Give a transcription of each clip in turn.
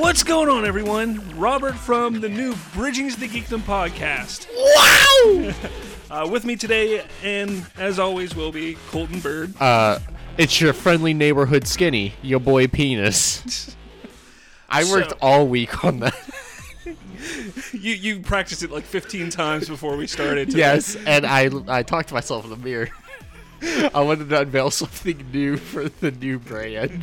What's going on, everyone? Robert from the new Bridging to the Geekdom podcast. Wow! With me today, and as always, will be Colton Bird. It's your friendly neighborhood skinny, your boy Penis. I worked all week on that. You practiced it like 15 times before we started today. Yes, and I talked to myself in the mirror. I wanted to unveil something new for the new brand.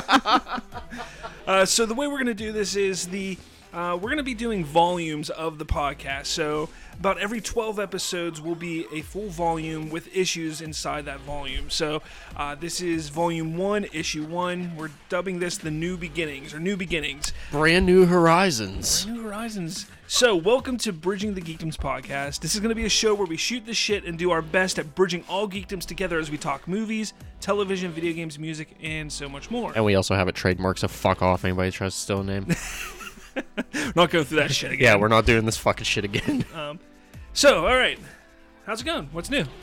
So the way we're going to do this is we're going to be doing volumes of the podcast. So about every 12 episodes will be a full volume with issues inside that volume. So this is volume 1, issue 1. We're dubbing this the New Beginnings, or New Beginnings. Brand new horizons. New Horizons. So, welcome to Bridging the Geekdoms podcast. This is going to be a show where we shoot the shit and do our best at bridging all geekdoms together as we talk movies, television, video games, music, and so much more. And we also have a trademark, so fuck off anybody tries to steal a name. Not going through that shit again. Yeah, we're not doing this fucking shit again. So, all right. How's it going? What's new?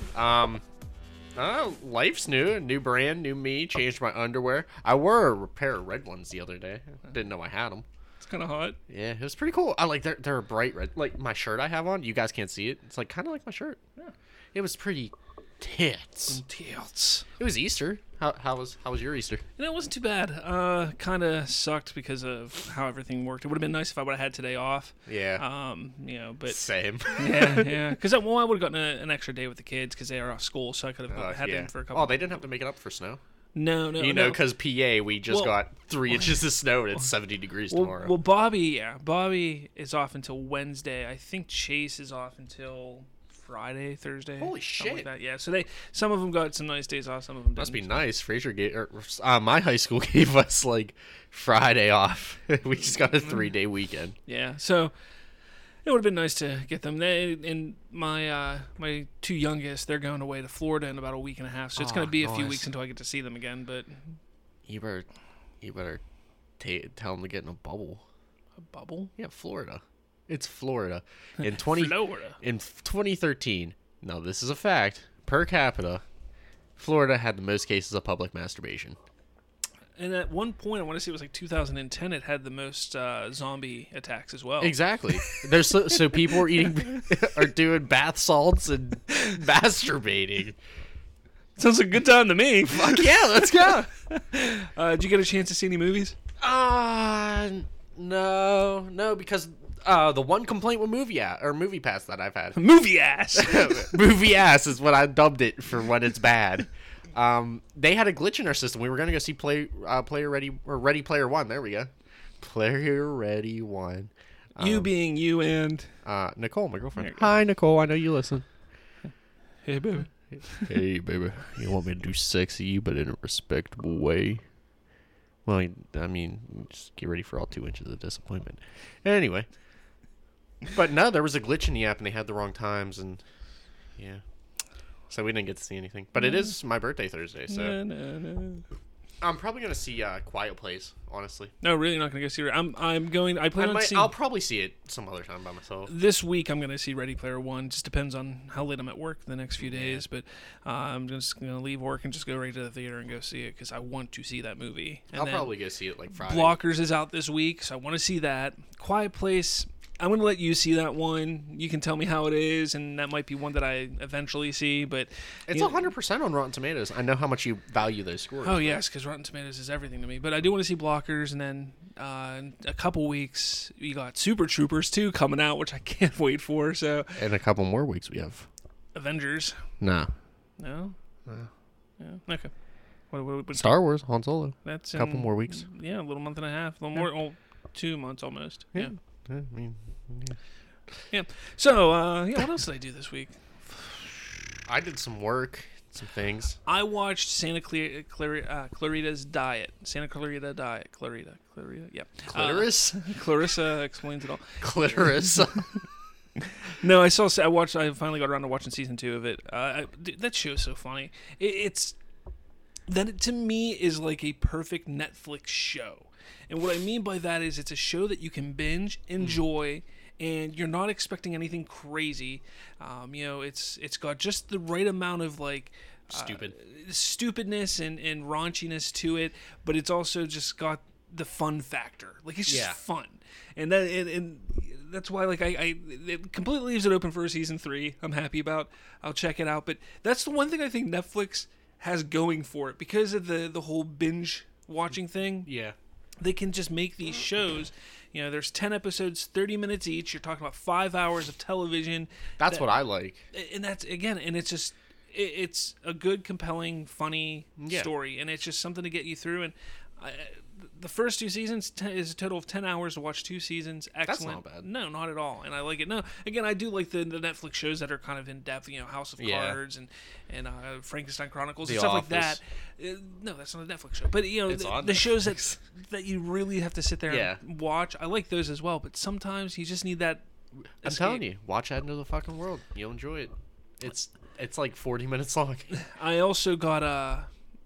Life's new. New brand, new me. Changed my underwear. I wore a pair of red ones the other day. Didn't know I had them. It's kind of hot. Yeah, it was pretty cool. I like they're a bright red. Like my shirt I have on. You guys can't see it. It's like kind of like my shirt. Yeah. It was pretty tits. Tits. It was Easter. How was your Easter? And it wasn't too bad. Kind of sucked because of how everything worked. It would have been nice if I would have had today off. Yeah. But Same. yeah. Because I would have gotten an extra day with the kids because they are off school, so I could have had them for a couple. Oh, they didn't have to make it up for snow. No. You know, because PA, we just got 3 inches of snow and it's 70 degrees tomorrow. Well, Bobby is off until Wednesday. I think Chase is off until Friday, Thursday. Holy shit! Like that. Yeah, so some of them got some nice days off. Some of them didn't. Must be nice. Fraser my high school gave us like Friday off. We just got a 3-day weekend. Yeah, so it would have been nice to get them. And my 2 youngest, they're going away to Florida in about a week and a half. So it's going to be a few weeks until I get to see them again. But you better tell them to get in a bubble. A bubble? Yeah, Florida. It's Florida. In 2013, now this is a fact, per capita, Florida had the most cases of public masturbation. And at one point, I want to say it was like 2010, it had the most zombie attacks as well. Exactly. There's so people are doing bath salts and masturbating. Sounds like a good time to me. Fuck yeah, let's go. Did you get a chance to see any movies? No, because the one complaint with Movie Pass that I've had. Movie ass. Movie ass is what I dubbed it for when it's bad. They had a glitch in our system. We were gonna go see Ready Player One. There we go. Player Ready One. You being you and Nicole, my girlfriend. Hi, Nicole. I know you listen. Hey, baby. Hey, baby. You want me to do sexy, but in a respectable way? Well, I mean, just get ready for all 2 inches of disappointment. Anyway. But no, there was a glitch in the app, and they had the wrong times, and yeah. So we didn't get to see anything. But it is my birthday Thursday, so... No. I'm probably going to see Quiet Place, honestly. No, really not going to go see it. I'll probably see it some other time by myself. This week I'm going to see Ready Player One. Just depends on how late I'm at work the next few days. But I'm just going to leave work and just go right to the theater and go see it because I want to see that movie. And I'll probably go see it like Friday. Blockers is out this week, so I want to see that. Quiet Place... I'm going to let you see that one. You can tell me how it is, and that might be one that I eventually see. But it's 100% on Rotten Tomatoes. I know how much you value those scores. Oh, yes, because Rotten Tomatoes is everything to me. But I do want to see Blockers, and then in a couple weeks, we got Super Troopers 2 coming out, which I can't wait for. So in a couple more weeks, we have Avengers. No? Yeah, okay. What, Star Wars, Han Solo. That's a couple more weeks. Yeah, a little month and a half. A little more, 2 months almost. Yeah. I mean, yeah. So, what else did I do this week? I did some work, some things. I watched Clarita's Diet. Santa Clarita Diet. Clarita. Yeah. Clitoris? Clarissa explains it all. Clitoris. No, I finally got around to watching season 2 of it. That show's so funny. That to me is like a perfect Netflix show. And what I mean by that is it's a show that you can binge, enjoy, and you're not expecting anything crazy. It's got just the right amount of like stupidness and raunchiness to it, but it's also just got the fun factor. Like it's just Yeah. fun, and that's why like I it completely leaves it open for a season 3. I'm happy about. I'll check it out. But that's the one thing I think Netflix has going for it because of the whole binge watching thing. Yeah. They can just make these shows. You know, there's 10 episodes, 30 minutes each. You're talking about 5 hours of television. That's what I like. And that's, again, and it's just, it's a good, compelling, funny story. And it's just something to get you through. And the first 2 seasons is a total of 10 hours to watch 2 seasons. Excellent. That's not bad. No, not at all. And I like it. No, again, I do like the Netflix shows that are kind of in depth. You know, House of Cards and Frankenstein Chronicles and stuff like that. No, that's not a Netflix show. But you know, the shows that you really have to sit there and watch. I like those as well. But sometimes you just need that. I'm telling you, watch End of the Fucking World. You'll enjoy it. It's like 40 minutes long. I also got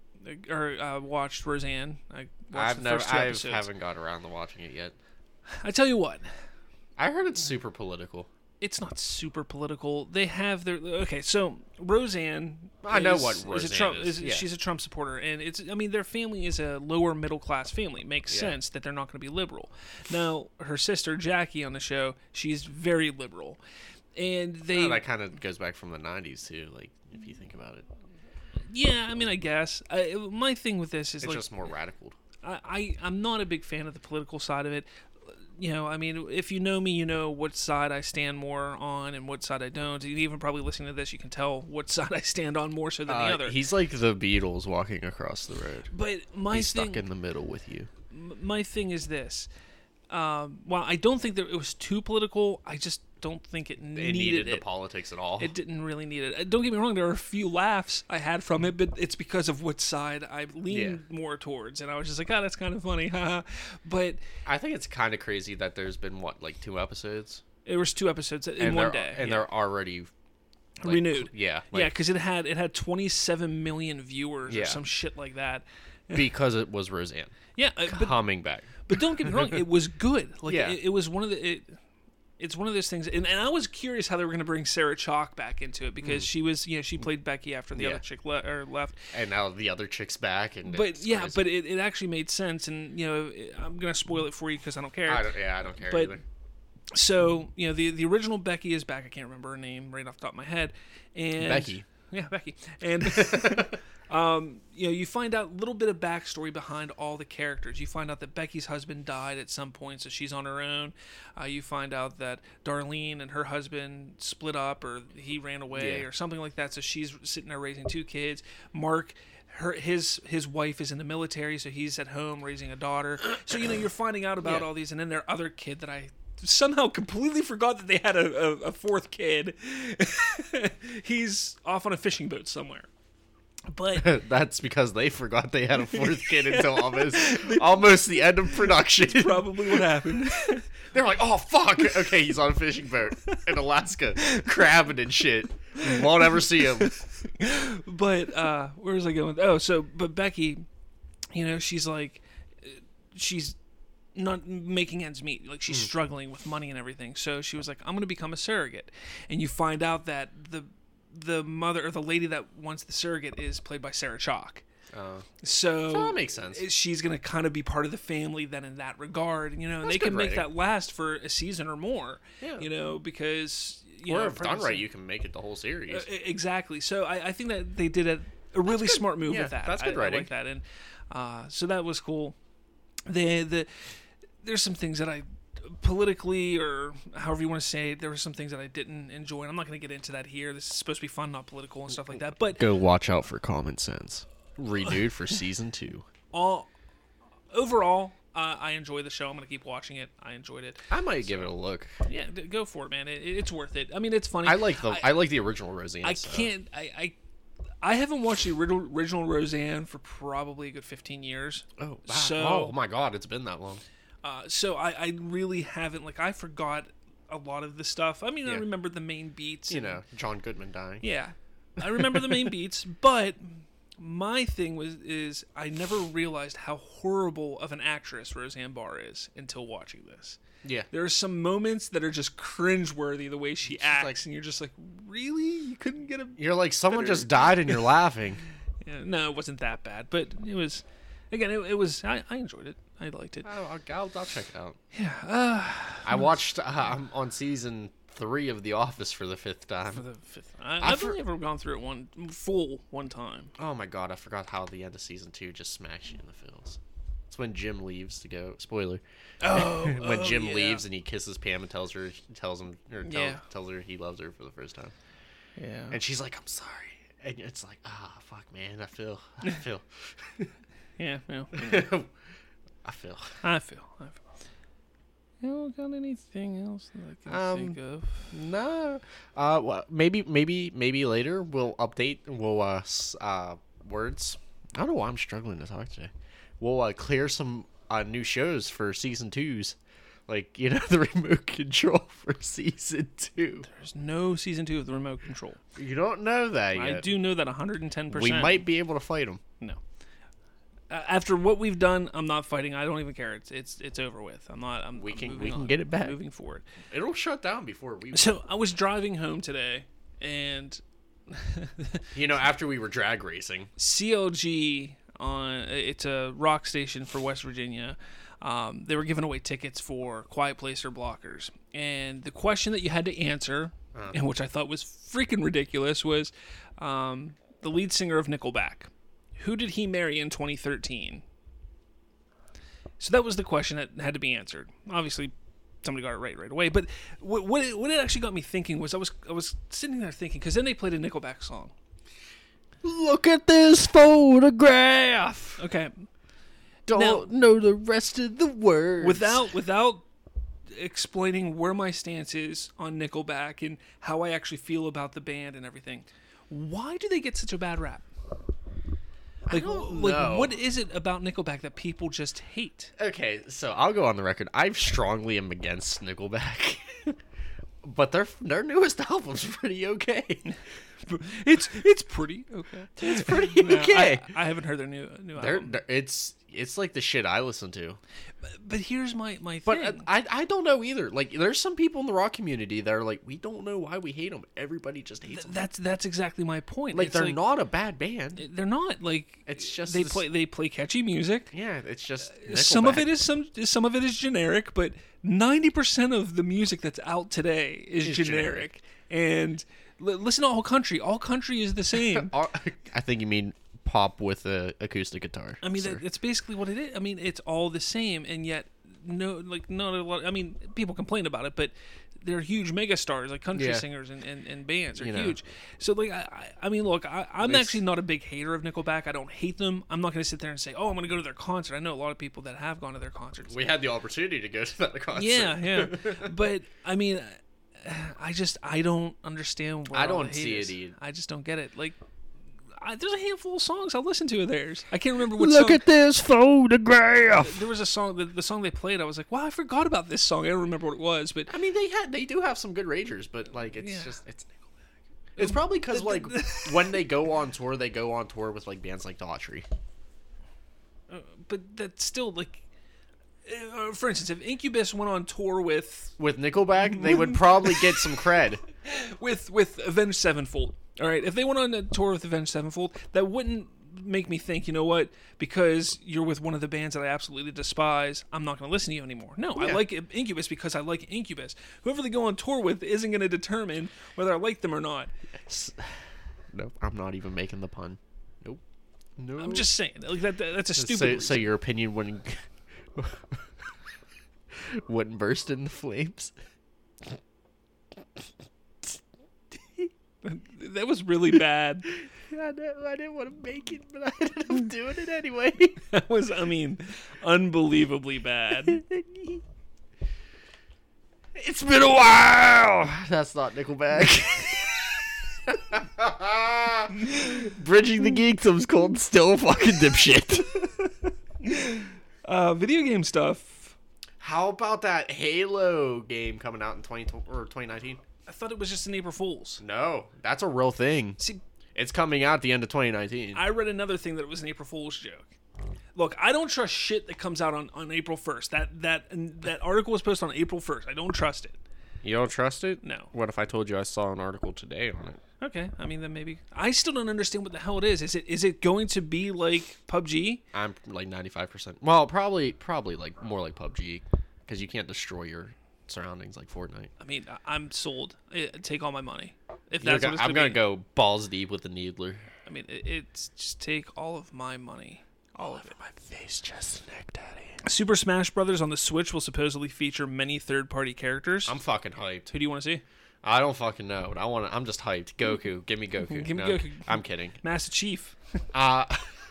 watched Roseanne. I watched the first 2 episodes. I haven't got around to watching it yet. I tell you what. I heard it's super political. It's not super political. They have their so Roseanne. I know what Roseanne is. She's a Trump supporter, and their family is a lower middle class family. It makes sense that they're not going to be liberal. Now her sister Jackie on the show, she's very liberal, and that kind of goes back from the '90s too. Like if you think about it. Yeah, I mean, I guess my thing with this is it's just more radical. I'm not a big fan of the political side of it. You know, I mean, if you know me, you know what side I stand more on and what side I don't. Even probably listening to this, you can tell what side I stand on more so than the other. He's like the Beatles walking across the road. But he's stuck in the middle with you. My thing is this. While I don't think that it was too political, I just don't think it needed the politics at all. It didn't really need it. Don't get me wrong, there are a few laughs I had from it, but it's because of what side I leaned more towards, and I was just like, that's kind of funny, But I think it's kind of crazy that there's been, 2 episodes? There was 2 episodes in one day. And they're already... renewed. Yeah. Because it had 27 million viewers or some shit like that. Because it was Roseanne. Yeah. Coming back. But don't get me wrong, it was good. It was one of the... It's one of those things, and I was curious how they were going to bring Sarah Chalke back into it because she was, she played Becky after the other chick left, and now the other chick's back. And but it actually made sense, and I'm going to spoil it for you because I don't care. I don't care either. So the original Becky is back. I can't remember her name right off the top of my head. And Becky. Yeah, Becky. And you find out a little bit of backstory behind all the characters. You find out that Becky's husband died at some point, so she's on her own. You find out that Darlene and her husband split up, or he ran away, or something like that. So she's sitting there raising 2 kids. Mark, his wife is in the military, so he's at home raising a daughter. So you're finding out about all these, and then their other kid that I somehow completely forgot that they had a 4th kid. He's off on a fishing boat somewhere. But that's because they forgot they had a 4th kid until almost the end of production. That's probably what happened. They're like, oh fuck, okay, he's on a fishing boat in Alaska, crabbing and shit. Won't ever see him. But where was I going? But Becky, she's not making ends meet. Like she's struggling with money and everything. So she was like, I'm going to become a surrogate. And you find out that the mother or the lady that wants the surrogate is played by Sarah Chalke. So that makes sense. She's going to kind of be part of the family then in that regard. And they can make that last for a season or more. Yeah. Because if done right, you can make it the whole series. Exactly. So I think that they did a really smart move with that. That's good writing. I like that. And so that was cool. There's some things that I politically, or however you want to say it, there were some things that I didn't enjoy, and I'm not going to get into that here. This is supposed to be fun, not political and stuff like that. But go watch out for Common Sense, renewed for season 2. Overall, I enjoy the show. I'm going to keep watching it. I enjoyed it. I might give it a look. Yeah, go for it, man. It's worth it. I mean, it's funny. I like the original Roseanne. I haven't watched the original Roseanne for probably a good 15 years. Oh, wow. Oh my God, it's been that long. So I really haven't, I forgot a lot of the stuff. I mean, I remember the main beats. John Goodman dying. Yeah. I remember the main beats, but my thing is I never realized how horrible of an actress Roseanne Barr is until watching this. Yeah. There are some moments that are just cringeworthy the way she acts, and you're just like, really? You couldn't get a... You're like, someone just died and you're laughing. Yeah, no, it wasn't that bad, but it was... Again, it was... I enjoyed it. I liked it. I'll check it out. Yeah. I watched on season 3 of The Office for the 5th time. For the 5th. I've only ever gone through it one time. Oh my god, I forgot how the end of season 2 just smacks you in the feels. It's when Jim leaves to go. Spoiler. When Jim leaves and he kisses Pam and tells her he loves her for the first time. Yeah. And she's like, "I'm sorry." And it's like, fuck, man, I feel. Yeah, well, I feel. You don't got anything else that I can think of? No. Well, maybe later we'll update. We'll words. I don't know why I'm struggling to talk today. We'll clear some new shows for season 2s. Like, the remote control for season 2. There's no season 2 of the remote control. You don't know that yet. I do know that 110%. We might be able to fight them. No. After what we've done, I'm not fighting. I don't even care. It's over with. We can get it back. Moving forward. It'll shut down before we. So I was driving home today, and after we were drag racing, CLG it's a rock station for West Virginia. They were giving away tickets for Quiet Place or Blockers, and the question that you had to answer, and which I thought was freaking ridiculous, was the lead singer of Nickelback. Who did he marry in 2013? So that was the question that had to be answered. Obviously, somebody got it right away. But what it actually got me thinking was I was sitting there thinking, because then they played a Nickelback song. Look at this photograph. Okay. Don't know the rest of the words. Without explaining where my stance is on Nickelback and how I actually feel about the band and everything, why do they get such a bad rap? Like, what is it about Nickelback that people just hate? Okay, so I'll go on the record. I strongly am against Nickelback, but their newest album's pretty okay. It's pretty okay. It's pretty okay. I haven't heard their new album. It's like the shit I listen to. But here's my thing. But I don't know either. Like, there's some people in the rock community that are like, we don't know why we hate them. Everybody just hates them. That's exactly my point. Like, they're not a bad band. They're not. Like, it's just they play catchy music. Yeah, it's just Nickelback. Some of it is generic, but 90% of the music that's out today is generic. And listen to All Country. All Country is the same. I think you mean pop with an acoustic guitar. I mean, that's basically what it is. I mean, it's all the same, and yet not a lot. I mean, people complain about it, but they're huge megastars, like country singers and bands are huge. So, like, I mean, look, I'm actually not a big hater of Nickelback. I don't hate them. I'm not going to sit there and say, oh, I'm going to go to their concert. I know a lot of people that have gone to their concerts. We had the opportunity to go to that concert. Yeah. But, I mean, I don't understand where I don't all the hate see is. it either. I just don't get it. Like, there's a handful of songs I'll listen to of theirs. I can't remember what Look song. at this photograph. There was a song, the song they played, I was like, wow, I forgot about this song. I don't remember what it was, but I mean, they do have some good ragers, but like it's Nickelback. It's probably because like when they go on tour with like bands like Daughtry. But that's still like, for instance, if Incubus went on tour with Nickelback, they would probably get some cred. with Avenged Sevenfold. All right, if they went on a tour with Avenged Sevenfold, that wouldn't make me think, you know what, because you're with one of the bands that I absolutely despise, I'm not going to listen to you anymore. No, I like Incubus because I like Incubus. Whoever they go on tour with isn't going to determine whether I like them or not. Nope, I'm not even making the pun. Nope. No. I'm just saying, like that's a stupid. So your opinion wouldn't burst into flames. That was really bad. I didn't want to make it, but I ended up doing it anyway. That was, I mean, unbelievably bad. It's been a while. That's not Nickelback. Bridging the Geekdom's called Still Fucking Dipshit. Video game stuff. How about that Halo game coming out in 2019? I thought it was just an April Fool's. No, that's a real thing. See, it's coming out at the end of 2019. I read another thing that it was an April Fool's joke. Look, I don't trust shit that comes out on April 1st. That article was posted on April 1st. I don't trust it. You don't trust it? No. What if I told you I saw an article today on it? Okay, I mean then maybe I still don't understand what the hell it is. Is it going to be like PUBG? I'm like 95%. Well, probably like more like PUBG because you can't destroy your surroundings like Fortnite. I mean, I'm sold. Take all my money. If that's what it's I'm gonna gonna go balls deep with the Needler. I mean, it's just take all of my money. All of it. My face just neck, daddy. Super Smash Brothers on the Switch will supposedly feature many third-party characters. I'm fucking hyped. Who do you want to see? I don't fucking know. But I'm just hyped. Goku, give me Goku. Give me No, Goku. I'm kidding. Master Chief. I'm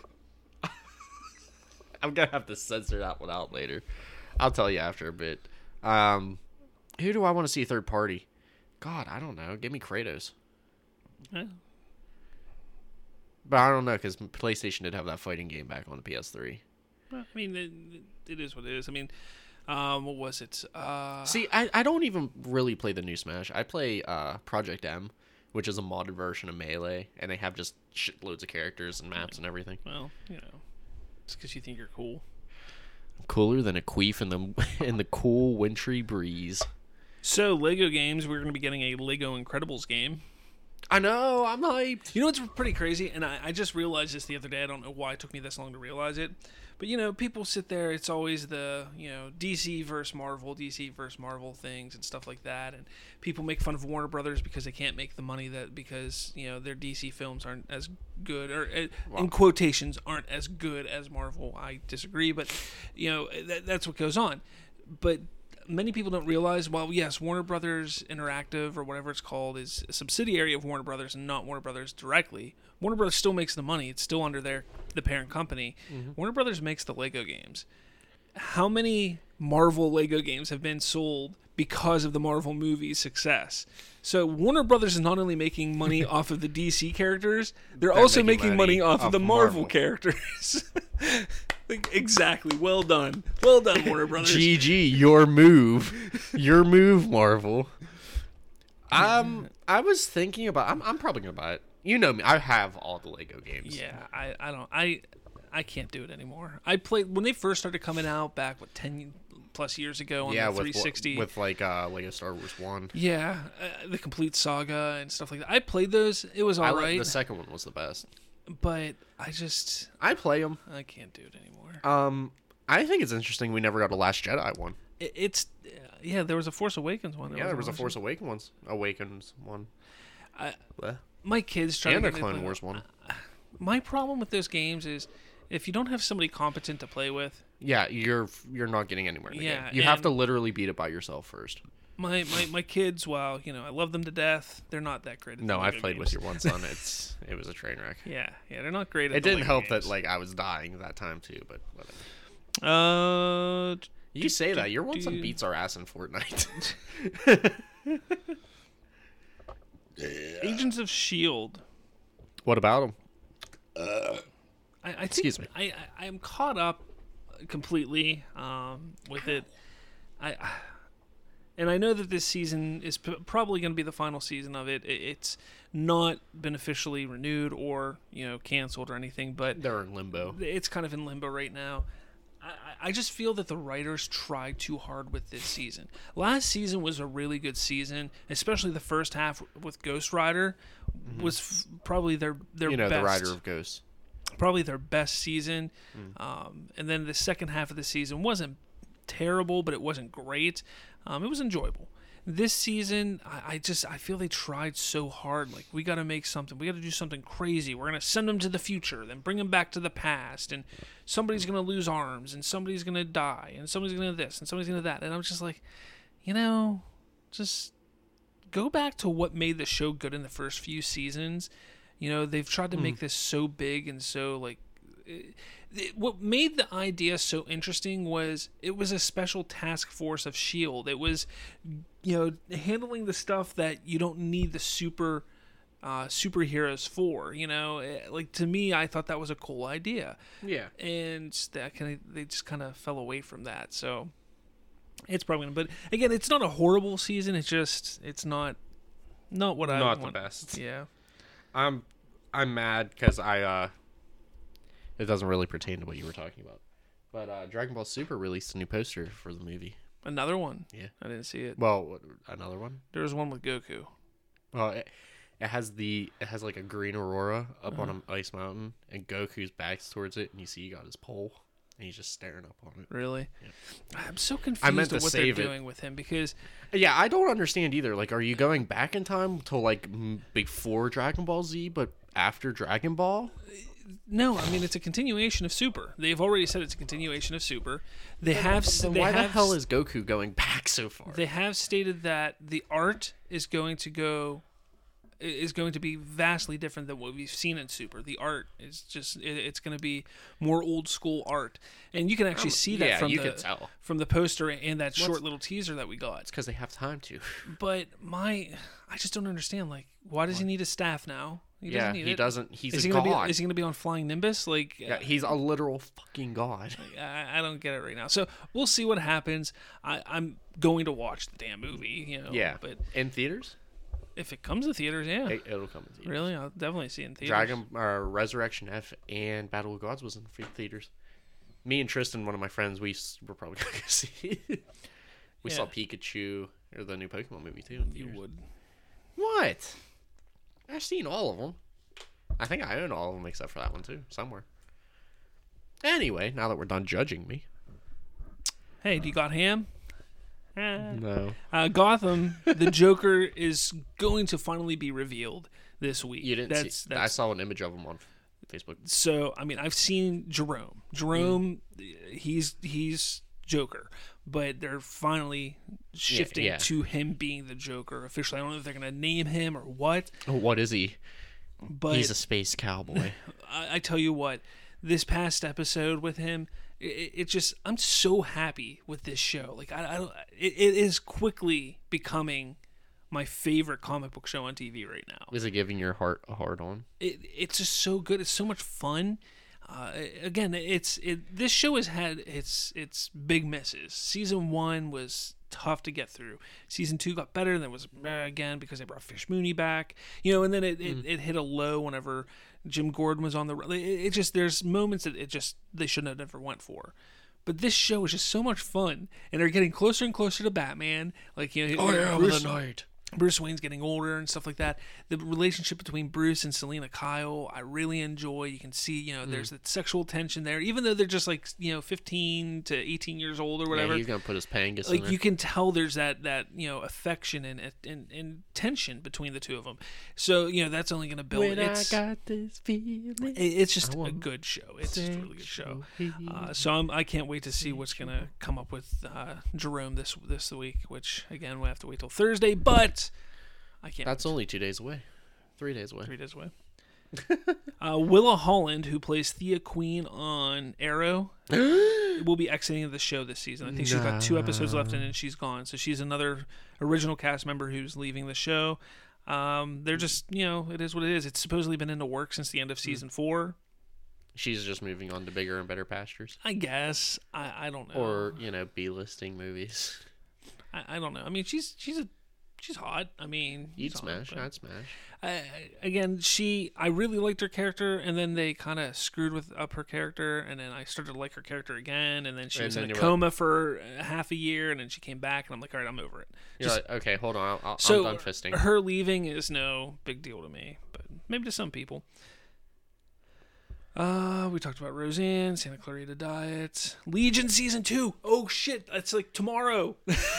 gonna have to censor that one out later. I'll tell you after a bit. Who do I want to see third party? God, I don't know. Give me Kratos. Eh, But I don't know because PlayStation did have that fighting game back on the PS3. well, I mean, it is what it is. I mean, what was it? See, I don't even really play the new Smash. I play Project M, which is a modded version of Melee, and they have just shitloads of characters and maps and everything. Well, you know, it's because you think you're cool. Cooler than a queef in the cool wintry breeze. So, Lego games, we're going to be getting a Lego Incredibles game. I know, I'm hyped. You know what's pretty crazy? And I just realized this the other day. I don't know why it took me this long to realize it. But, you know, people sit there. It's always the, you know, DC versus Marvel things and stuff like that. And people make fun of Warner Brothers because they can't make the money because, you know, their DC films aren't as good. Or, in quotations, aren't as good as Marvel. I disagree. But, you know, that's what goes on. But many people don't realize, well, yes, Warner Brothers Interactive or whatever it's called is a subsidiary of Warner Brothers and not Warner Brothers directly. Warner Brothers still makes the money. It's still under the parent company. Mm-hmm. Warner Brothers makes the Lego games. How many Marvel Lego games have been sold because of the Marvel movie's success? So Warner Brothers is not only making money off of the DC characters, they're also making money off of the Marvel characters. Exactly. Well done. Well done, Warner Brothers. GG, your move, Marvel. I was thinking about. I'm probably gonna buy it. You know me. I have all the Lego games. Yeah, I don't. I can't do it anymore. I played when they first started coming out back 10 plus years ago on the 360 with like Lego Star Wars 1. Yeah, the complete saga and stuff like that. I played those. It was all right. The second one was the best. But I play them. I can't do it anymore. I think it's interesting we never got a Last Jedi one. Yeah, there was a Force Awakens one. There was a Force Awakens one. My kids try to get a Clone Wars one. My problem with those games is if you don't have somebody competent to play with. Yeah, you're not getting anywhere in the game. You have to literally beat it by yourself first. My kids, while you know I love them to death, they're not that great. At I've played with your one son. It was a train wreck. Yeah, they're not great. At it didn't help games. that like I was dying that time too, but whatever. You say that your one son beats our ass in Fortnite. Agents of S.H.I.E.L.D. What about them? I think, excuse me. I am caught up completely with it. And I know that this season is probably going to be the final season of it. It's not been officially renewed or canceled or anything, but they're in limbo. It's kind of in limbo right now. I just feel that the writers tried too hard with this season. Last season was a really good season, especially the first half with Ghost Rider was probably their best. The Rider of Ghosts. Probably their best season. And then the second half of the season wasn't terrible, but it wasn't great. It was enjoyable. This season, I feel they tried so hard. Like, we got to make something. We got to do something crazy. We're going to send them to the future, then bring them back to the past, and somebody's going to lose arms, and somebody's going to die, and somebody's going to this, and somebody's going to that. And I'm just like, just go back to what made the show good in the first few seasons. They've tried to make this so big and so, like... What made the idea so interesting was it was a special task force of S.H.I.E.L.D. It was, handling the stuff that you don't need the superheroes for. Like, to me, I thought that was a cool idea. Yeah. And they just kind of fell away from that. So it's probably gonna. But again, it's not a horrible season. It's not what I want. Not the best. Yeah. I'm mad because it doesn't really pertain to what you were talking about. But Dragon Ball Super released a new poster for the movie. Another one? Yeah. I didn't see it. Well, another one? There was one with Goku. Well, It has like a green aurora up on an ice mountain, and Goku's back's towards it, and you see he got his pole, and he's just staring up on it. Really? Yeah. I'm so confused at what they're doing with him because... Yeah, I don't understand either. Like, are you going back in time to, like, before Dragon Ball Z, but after Dragon Ball? No, I mean, it's a continuation of Super. They've already said it's a continuation of Super. Why the hell is Goku going back so far? They have stated that the art is going to be vastly different than what we've seen in Super. The art is just it's going to be more old school art, and you can actually see that from the poster and that short little teaser that we got. It's because they have time to. But I just don't understand. Like, why does he need a staff now? He doesn't. He's a god. Is he going to be on Flying Nimbus? Like, yeah, he's a literal fucking god. I don't get it right now. So we'll see what happens. I'm going to watch the damn movie. Yeah, but in theaters. If it comes to theaters, yeah. It'll come to theaters. Really? I'll definitely see it in theaters. Resurrection F and Battle of Gods was in theaters. Me and Tristan, one of my friends, we were probably going to see it. We saw Pikachu, or the new Pokemon movie, too, in theaters. You would. What? I've seen all of them. I think I own all of them except for that one, too, somewhere. Anyway, now that we're done judging me. Hey, do you got ham? No. Gotham, the Joker is going to finally be revealed this week. You didn't see. I saw an image of him on Facebook. So, I mean, I've seen Jerome. He's Joker, but they're finally shifting to him being the Joker officially. I don't know if they're going to name him or what. What is he? But he's a space cowboy. I tell you what, this past episode with him, it just, I'm so happy with this show. Like, it is quickly becoming my favorite comic book show on TV right now. Is it giving your heart a hard on? It's just so good. It's so much fun. Again, this show has had its big misses. Season 1 was tough to get through. Season 2 got better, then it was again because they brought Fish Mooney back, and then it hit a low whenever Jim Gordon was on the. It just, there's moments that they shouldn't have never went for. But this show is just so much fun, and they're getting closer and closer to Batman. Like, the night. Bruce Wayne's getting older and stuff like that. The relationship between Bruce and Selena Kyle, I really enjoy. You can see, there's that sexual tension there, even though they're just like, 15 to 18 years old or whatever. Yeah, he's gonna put his pangas like in there. You can tell there's that affection and tension between the two of them. So that's only gonna build. When I got this feeling, it's just a good show. It's just a really good show. So I can't wait to see what's gonna come up with Jerome this week. Which again, we'll have to wait till Thursday, but. I can't. That's only 2 days away. 3 days away. 3 days away. Willa Holland, who plays Thea Queen on Arrow, will be exiting the show this season. I think she's got 2 episodes left and then she's gone. So she's another original cast member who's leaving the show. They're just, it is what it is. It's supposedly been in the works since the end of season 4. She's just moving on to bigger and better pastures. I guess. I don't know. Or, B-listing movies. I don't know. I mean, she's hot. I mean, I'd smash. Again, I really liked her character, and then they kind of screwed up her character, and then I started to like her character again, and then she was in a coma for half a year, and then she came back, and I'm like, all right, I'm over it. You're like, okay, hold on, I'm done fisting. Her leaving is no big deal to me, but maybe to some people. We talked about Roseanne, Santa Clarita Diet, Legion Season 2. Oh, shit, that's like tomorrow.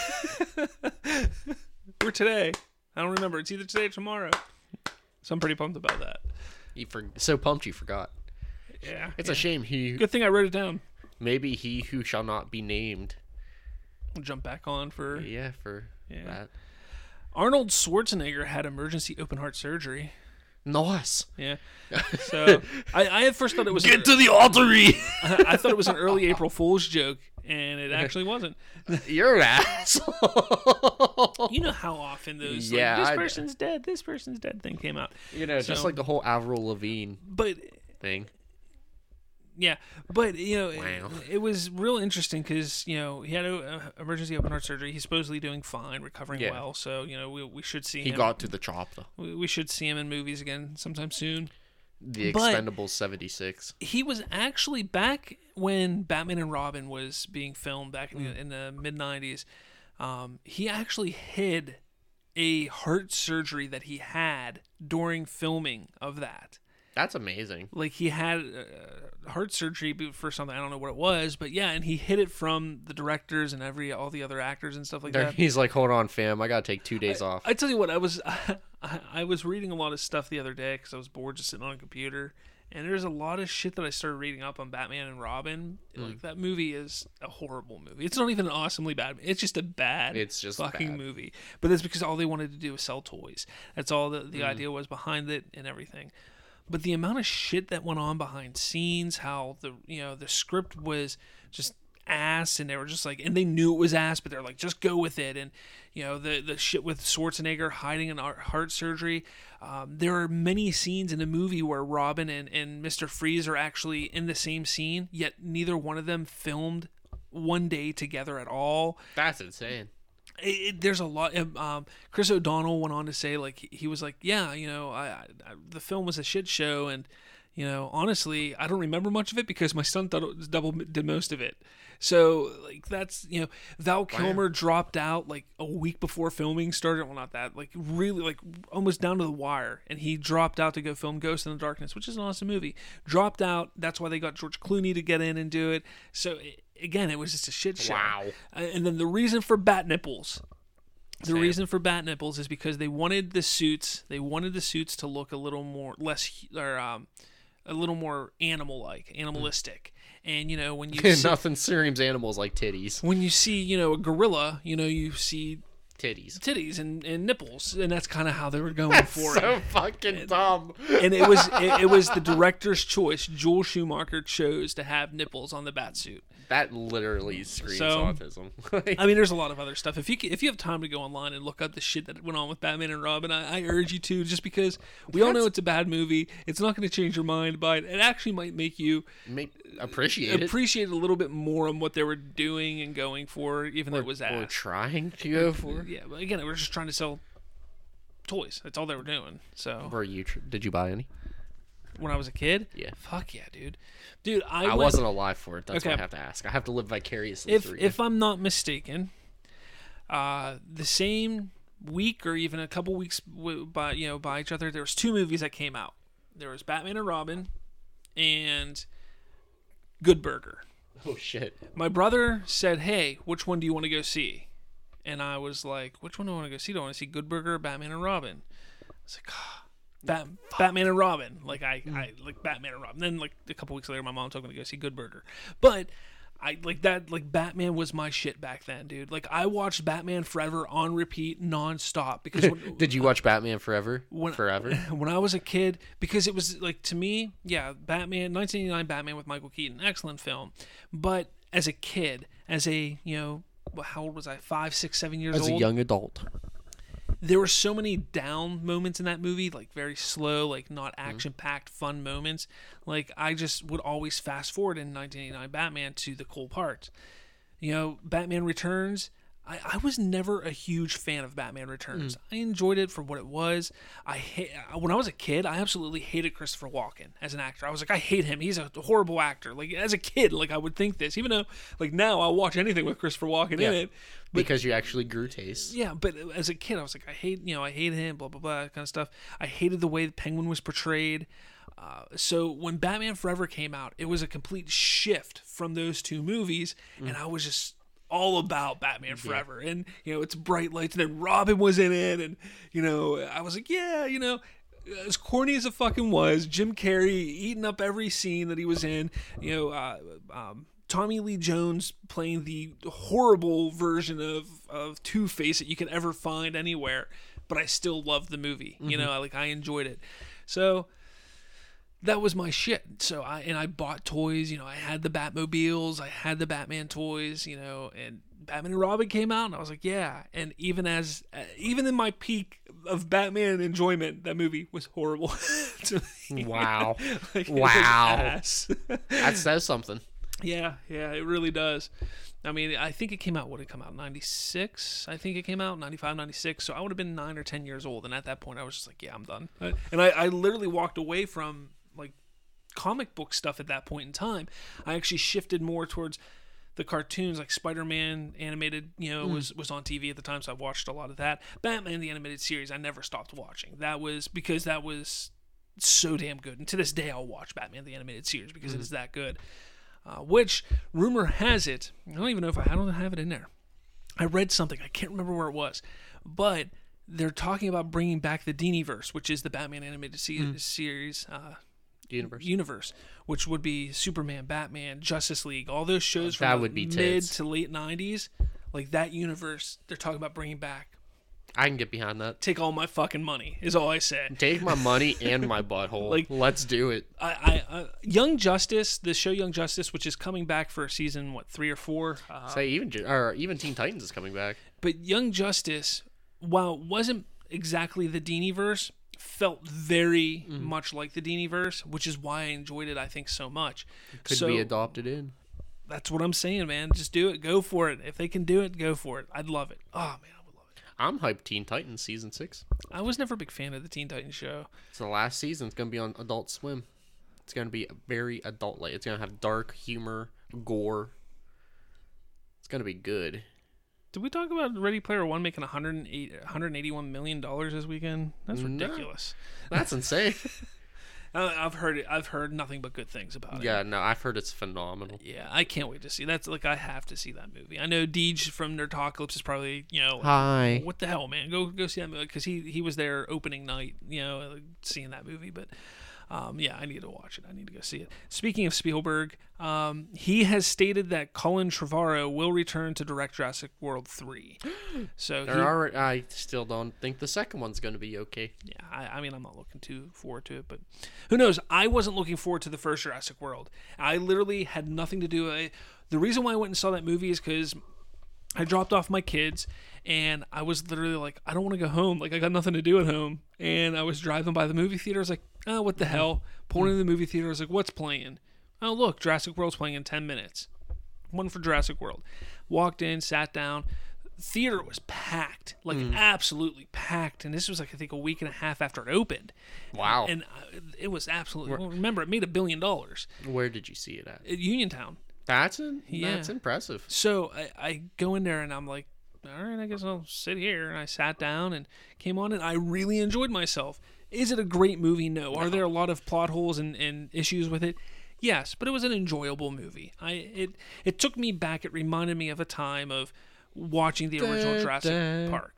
Or today. I don't remember. It's either today or tomorrow. So I'm pretty pumped about that. So pumped you forgot. Yeah. It's a shame Good thing I wrote it down. Maybe he who shall not be named. We'll jump back on for... Yeah, that. Arnold Schwarzenegger had emergency open heart surgery. Nice. Yeah. So I at first thought it was... Get to the artery! I thought it was an early April Fool's joke. And it actually wasn't. You're an asshole. You know how often those this person's dead, this person's dead thing came out. Just like the whole Avril Lavigne thing. Yeah, but wow. it was real interesting because he had an emergency open heart surgery. He's supposedly doing fine, recovering well. So we should see him. He got to the chop though. We should see him in movies again sometime soon. The Expendables 76. He was actually back when Batman and Robin was being filmed back in the mid-90s. He actually hid a heart surgery that he had during filming of that. That's amazing. Like, he had heart surgery for something, I don't know what it was, but yeah, and he hid it from the directors and all the other actors and stuff like that. He's like, hold on, fam, I gotta take 2 days off. I tell you what, I was reading a lot of stuff the other day because I was bored just sitting on a computer, and there's a lot of shit that I started reading up on Batman and Robin. Like, that movie is a horrible movie. It's not even an awesomely bad. It's just a bad. It's just fucking bad. movie. But that's because all they wanted to do was sell toys. That's all the idea was behind it and everything. But the amount of shit that went on behind scenes, how the script was just ass, and they were just like, and they knew it was ass, but they're like, just go with it. And the shit with Schwarzenegger hiding an heart surgery. There are many scenes in the movie where Robin and Mr. Freeze are actually in the same scene, yet neither one of them filmed one day together at all. That's insane. There's a lot. Chris O'Donnell went on to say, like, he was like, yeah, the film was a shit show, and honestly, I don't remember much of it because my son did most of it. So, like, that's, Val Kilmer dropped out like a week before filming started. Well, not that, like, really, like, almost down to the wire, and he dropped out to go film Ghost in the Darkness, which is an awesome movie. Dropped out. That's why they got George Clooney to get in and do it. So, again, it was just a shit show. Wow. And then the reason for Bat Nipples. The reason for Bat Nipples is because they wanted the suits. They wanted the suits to look a little more a little more animalistic. And when you see, nothing screams animals like titties. when you see a gorilla, you see Titties and nipples, and that's kind of how they were going for it. So fucking dumb. And it was the director's choice. Joel Schumacher chose to have nipples on the bat suit. That literally screams So, autism. I mean, there's a lot of other stuff. If you have time to go online and look up the shit that went on with Batman and Robin, I urge you to, just because we all know it's a bad movie. It's not going to change your mind, but it actually might make you appreciate it a little bit more on what they were doing and going for, even though it was ass. Or trying to go for. Yeah, but again, they were just trying to sell toys. That's all they were doing. So, Did you buy any? when I was a kid, Yeah. fuck yeah, dude. I wasn't alive for it. That's what I have to ask. I have to live vicariously through you. If I'm not mistaken, the same week or even a couple weeks by each other, there was 2 movies that came out. There was Batman and Robin and Good Burger. Oh shit. My brother said, "Hey, which one do you want to go see?" And I was like, "Which one do I want to go see? Do I want to see Good Burger or Batman and Robin?" I was like, Batman and Robin. Like I like Batman and Robin. Then like a couple weeks later, my mom told me to go see Good Burger. But I like that. Like Batman was my shit back then, dude. Like I watched Batman Forever on repeat nonstop because Did you watch Batman Forever? Forever? When I was a kid, because it was like, to me, yeah, Batman, 1989 Batman with Michael Keaton, excellent film. But as a kid, as a how old was I? 5, 6, 7 years old. As a young adult. There were so many down moments in that movie, like very slow, like not action-packed, fun moments. Like I just would always fast forward in 1989 Batman to the cool parts. Batman Returns. I was never a huge fan of Batman Returns. I enjoyed it for what it was. When I was a kid, I absolutely hated Christopher Walken as an actor. I was like, I hate him. He's a horrible actor. Like as a kid, like I would think this, even though like now I'll watch anything with Christopher Walken in it. Because you actually grew taste. Yeah, but as a kid, I was like, I hate him, blah blah blah, that kind of stuff. I hated the way the Penguin was portrayed. So when Batman Forever came out, it was a complete shift from those 2 movies, and I was just all about Batman Forever. And it's bright lights, and then Robin was in it, and I was like, yeah, as corny as it fucking was, Jim Carrey eating up every scene that he was in, Tommy Lee Jones playing the horrible version of Two-Face that you could ever find anywhere, but I still loved the movie. I enjoyed it. So that was my shit. So I bought toys. I had the Batmobiles, I had the Batman toys. And Batman and Robin came out, and I was like, yeah. And even in my peak of Batman enjoyment, that movie was horrible. to me. Wow. Wow. That says something. Yeah, it really does. I mean, I think it came out, 96? I think it came out, 95, 96. So I would have been 9 or 10 years old. And at that point, I was just like, yeah, I'm done. And I literally walked away from, like, comic book stuff at that point in time. I actually shifted more towards the cartoons, like Spider-Man animated, was on TV at the time, so I watched a lot of that. Batman the animated series, I never stopped watching. That was because that was so damn good, and to this day I'll watch Batman the animated series because it is that good. Which rumor has it, I don't even know if I don't have it in there. I read something, I can't remember where it was, but they're talking about bringing back the Diniverse, which is the Batman animated series universe, which would be Superman, Batman, Justice League, all those shows from the mid to late 90s. Like that universe, they're talking about bringing back. I can get behind that. Take all my fucking money, is all I said. Take my money and my butthole. Like, let's do it. Young Justice, the show Young Justice, which is coming back for season 3 or 4. Even Teen Titans is coming back. But Young Justice, while it wasn't exactly the Diniverse, felt very much like the Diniverse, which is why I enjoyed it, I think, so much. Could be adopted in. That's what I'm saying, man. Just do it. Go for it. If they can do it, go for it. I'd love it. Oh, man, I would love it. I'm hyped Teen Titans Season 6. I was never a big fan of the Teen Titans show. It's the last season. It's going to be on Adult Swim. It's going to be very adult-like. It's going to have dark humor, gore. It's going to be good. Did we talk about Ready Player One making $181 million this weekend? That's ridiculous. No, that's insane. I've heard nothing but good things about it. Yeah, no, I've heard it's phenomenal. Yeah, I can't wait to see. That's like I have to see that movie. I know Deej from Nerdtalkalypse is probably hi. What the hell, man? Go see that movie because he was there opening night. Seeing that movie, but. Yeah, I need to watch it. I need to go see it. Speaking of Spielberg, he has stated that Colin Trevorrow will return to direct Jurassic World 3. So I still don't think the second one's going to be okay. Yeah, I mean, I'm not looking too forward to it, but who knows? I wasn't looking forward to the first Jurassic World. I literally had nothing to do. The reason why I went and saw that movie is because I dropped off my kids, and I was literally like, I don't want to go home. Like, I got nothing to do at home. And I was driving by the movie theater. I was like, oh, what the hell? Pulling into the movie theater. I was like, what's playing? Oh, look, Jurassic World's playing in 10 minutes. One for Jurassic World. Walked in, sat down. Theater was packed. Like, absolutely packed. And this was, like, I think a week and a half after it opened. Wow. And it was absolutely... Well, remember, it made $1 billion. Where did you see it at? Uniontown. That's impressive. So I go in there and I'm like, all right, I guess I'll sit here. And I sat down and came on, and I really enjoyed myself. Is it a great movie? No. Are there a lot of plot holes and issues with it? Yes, but it was an enjoyable movie. It took me back. It reminded me of a time of watching the original Jurassic Park.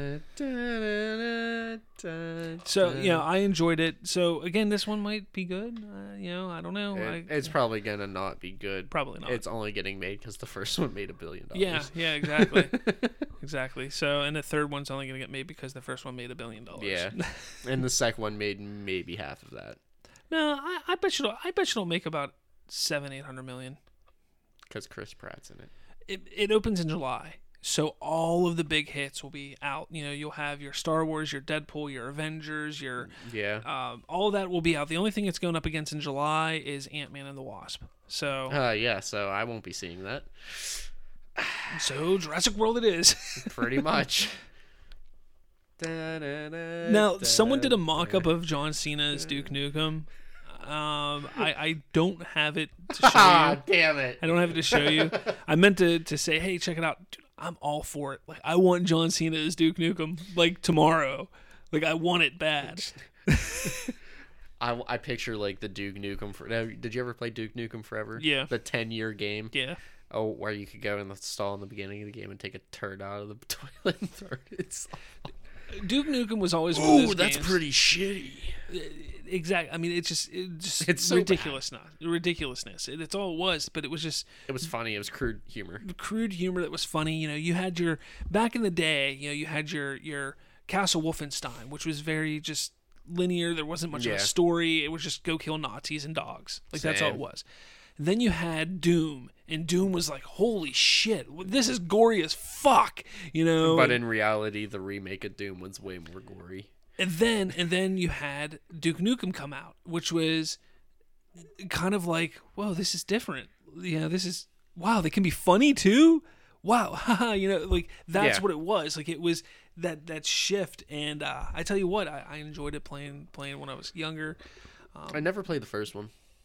So, I enjoyed it. So, again, this one might be good. I don't know. It's probably going to not be good. Probably not. It's only getting made because the first one made $1 billion. Yeah, exactly. Exactly. So, and the third one's only going to get made because the first one made $1 billion. Yeah. And the second one made maybe half of that. No, I bet you it'll make about $700-800 million. Because Chris Pratt's in it. It opens in July. So all of the big hits will be out. You'll have your Star Wars, your Deadpool, your Avengers, all of that will be out. The only thing it's going up against in July is Ant-Man and the Wasp. So so I won't be seeing that. So Jurassic World it is. Pretty much. Now, someone did a mock-up of John Cena as Duke Nukem. I don't have it to show you. Damn it. I don't have it to show you. I meant to say, hey, check it out. Dude, I'm all for it. Like, I want John Cena as Duke Nukem, like, tomorrow. Like, I want it bad. I picture, like, the Duke Nukem. Did you ever play Duke Nukem Forever? Yeah. The 10-year game? Yeah. Oh, where you could go in the stall in the beginning of the game and take a turd out of the toilet and throw it. Duke Nukem was always one of those that's games. pretty shitty. Exactly. I mean, it's so ridiculousness. It's all it was, but it was just... It was funny. It was crude humor. Crude humor that was funny. You had your... Back in the day, you had your Castle Wolfenstein, which was very just linear. There wasn't much of a story. It was just go kill Nazis and dogs. Like, that's all it was. Then you had Doom, and Doom was like, holy shit, this is gory as fuck, But in reality, the remake of Doom was way more gory. And then you had Duke Nukem come out, which was kind of like, whoa, this is different. This is, wow, they can be funny too? Wow, haha, like, that's what it was. Like, it was that shift, and I tell you what, I enjoyed it playing when I was younger. I never played the first one.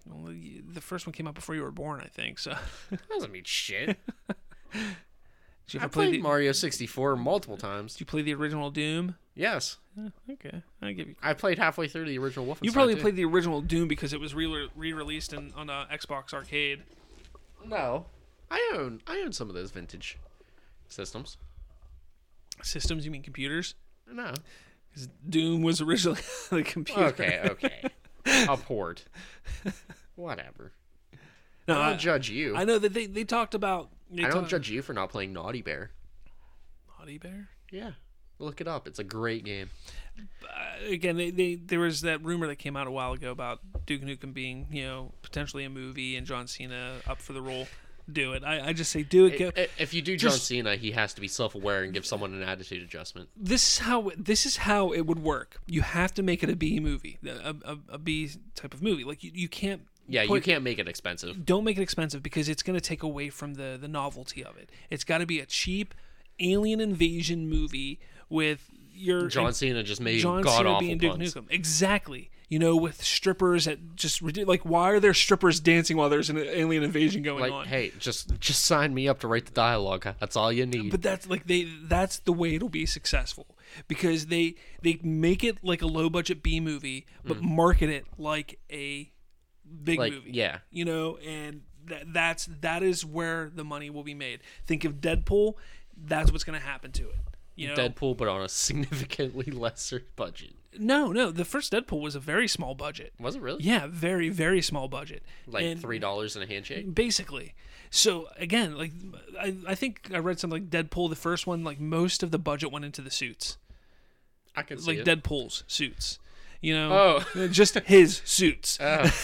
Well, the first one came out before you were born, I think. So That doesn't mean shit. did you I ever play played the Mario 64 multiple times. Did you play the original Doom? Yes. Okay, I give you. I played halfway through the original Wolfenstein. You probably too. played the original Doom because it was re-released on Xbox Arcade. No. I own some of those vintage systems. Systems? You mean computers? No. 'Cause Doom was originally the computer. Okay. A port. Whatever. No, I don't judge you. I know that they talked about. I don't judge you for not playing Naughty Bear. Naughty Bear. Yeah. Look it up. It's a great game. Again, there was that rumor that came out a while ago about Duke Nukem being, potentially a movie and John Cena up for the role. Do it. I just say do it. If you do John Cena, he has to be self-aware and give someone an attitude adjustment. This is how it would work. You have to make it a B movie, a B type of movie. Like you can't. Yeah, you can't make it expensive. Don't make it expensive because it's going to take away from the novelty of it. It's got to be a cheap alien invasion movie with your John Cena just made John god Cena awful being Duke puns. Nukem. Exactly. With strippers at just like, why are there strippers dancing while there's an alien invasion going Like, on? hey, just sign me up to write the dialogue. That's all you need. But that's like that's the way it'll be successful because they make it like a low budget B movie, but market it like a big movie. Yeah. And that is where the money will be made. Think of Deadpool. That's what's going to happen to it. Deadpool, but on a significantly lesser budget. No. The first Deadpool was a very small budget. Was it really? Yeah, very, very small budget. Like And $3 in a handshake? basically. So again, like I think I read something like Deadpool, the first one, like most of the budget went into the suits, I can see like it. Deadpool's suits. Oh. Just his suits. I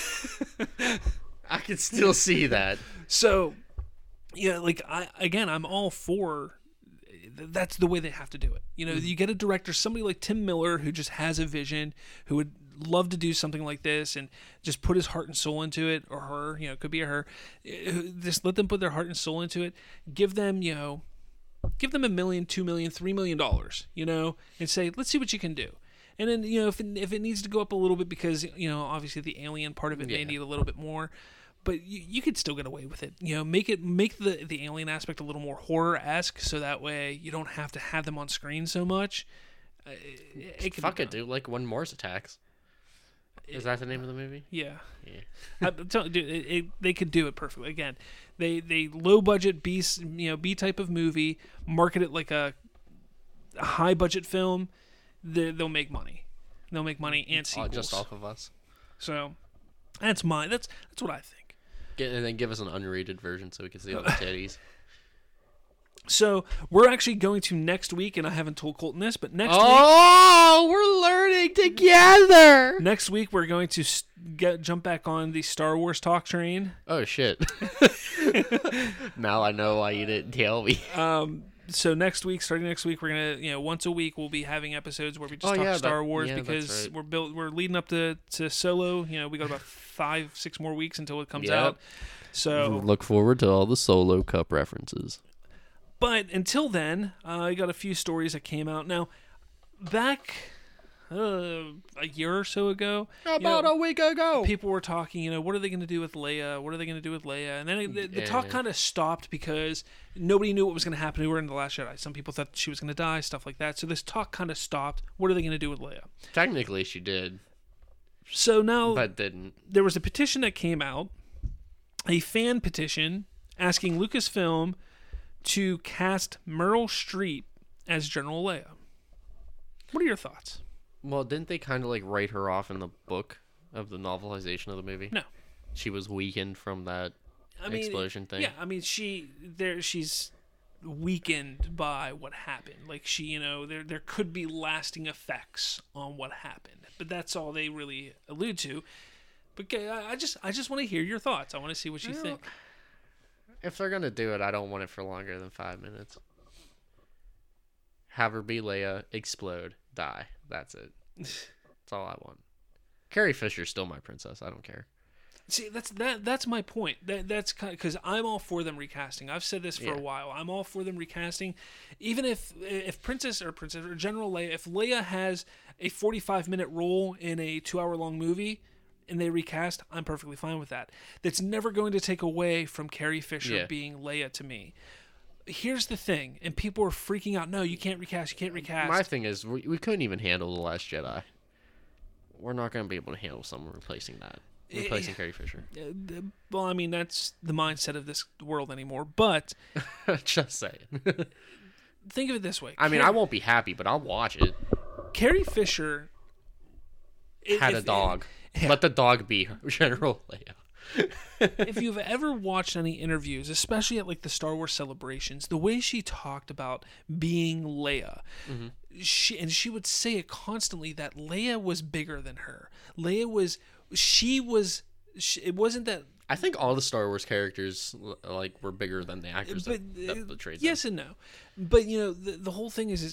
can still see that. So, yeah, like I'm all for. That's the way they have to do it. You get a director, somebody like Tim Miller, who just has a vision, who would love to do something like this and just put his heart and soul into it, or her. It could be a her. Just let them put their heart and soul into it. Give them, give them $1 million, $2 million, $3 million. And say, let's see what you can do. And then, if it needs to go up a little bit because, obviously the alien part of it may need a little bit more, but you could still get away with it. Make the alien aspect a little more horror-esque so that way you don't have to have them on screen so much. Fuck it, dude. Like when Mars attacks. Is that the name of the movie? Yeah. Yeah. I'm telling you, dude, they could do it perfectly. Again, they low-budget B type of movie, market it like a high-budget film. They'll make money. They'll make money and sequels. Just off of us. So that's what I think. And then give us an unrated version so we can see all the titties. So we're actually going to next week, and I haven't told Colton this, but next we're learning together. next week we're going to jump back on the Star Wars talk train. Oh shit! Now I know why you didn't tell me. So starting next week, we're gonna once a week we'll be having episodes where we just talk Star Wars because right. we're leading up to Solo. We got about 5-6 more weeks until it comes Yep. out. So Look forward to all the Solo Cup references. But until then, I got a few stories that came out. Now, back a year or so ago, About a week ago. people were talking, what are they going to do with Leia? What are they going to do with Leia? And then the talk kind of stopped because nobody knew what was going to happen to her in The Last Jedi. Some people thought she was going to die, stuff like that. So this talk kind of stopped. What are they going to do with Leia? Technically, she did, So now but didn't. there was a petition that came out, a fan petition asking Lucasfilm to cast Meryl Streep as General Leia. What are your thoughts? Well, didn't they kind of like write her off in the book of the novelization of the movie? No. She was weakened from that explosion thing. Yeah, I mean she's weakened by what happened. Like there could be lasting effects on what happened, but that's all they really allude to. But I just want to hear your thoughts. I want to see what you think. If they're gonna do it, I don't want it for longer than 5 minutes. Have her be Leia, explode, die. That's it. That's all I want. Carrie Fisher's still my princess. I don't care. See, that's my point. That's kind of because I'm all for them recasting. I've said this for a while. I'm all for them recasting, even if Princess or General Leia, if Leia has a 45-minute role in a 2-hour-long movie, and they recast, I'm perfectly fine with that. That's never going to take away from Carrie Fisher Yeah. being Leia to me. Here's the thing, and people are freaking out. No, you can't recast. You can't recast. My thing is, we couldn't even handle The Last Jedi. We're not going to be able to handle someone replacing Carrie Fisher. Well, I mean, that's the mindset of this world anymore. But Just saying. think of it this way. I mean, I won't be happy, but I'll watch it. Carrie Fisher Had a dog. Let the dog be General Leia. If you've ever watched any interviews, especially at like the Star Wars celebrations, the way she talked about being Leia, she would say it constantly that Leia was bigger than her. It wasn't that. I think all the Star Wars characters were bigger than the actors that portrayed them. Yes and no, but the whole thing is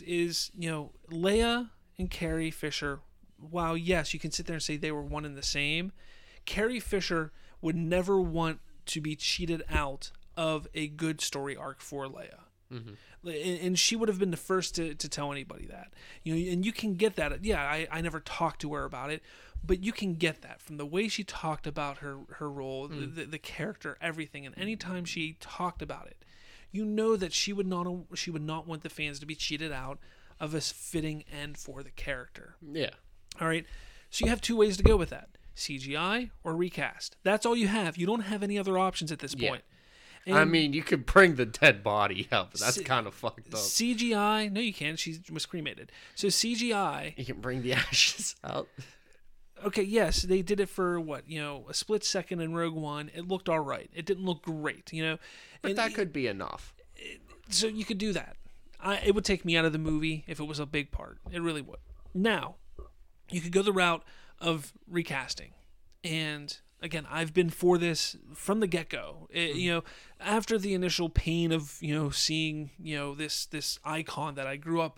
Leia and Carrie Fisher. While yes, you can sit there and say they were one and the same, Carrie Fisher would never want to be cheated out of a good story arc for Leia. And she would have been the first to tell anybody that. And you can get that. Yeah, I never talked to her about it, but you can get that from the way she talked about her role, the character, everything. And anytime she talked about it, that she would not want the fans to be cheated out of a fitting end for the character. Yeah. All right. So you have two ways to go with that. CGI or recast. That's all you have. You don't have any other options at this point. I mean, you could bring the dead body out, but that's kind of fucked up. CGI, no, you can't. She was cremated. So CGI. You can bring the ashes out. Okay, yes, they did it for a split second in Rogue One. It looked all right. It didn't look great, But that could be enough. So you could do that. It would take me out of the movie if it was a big part. It really would. Now, you could go the route of recasting, and again, I've been for this from the get-go. After the initial pain of seeing this icon that I grew up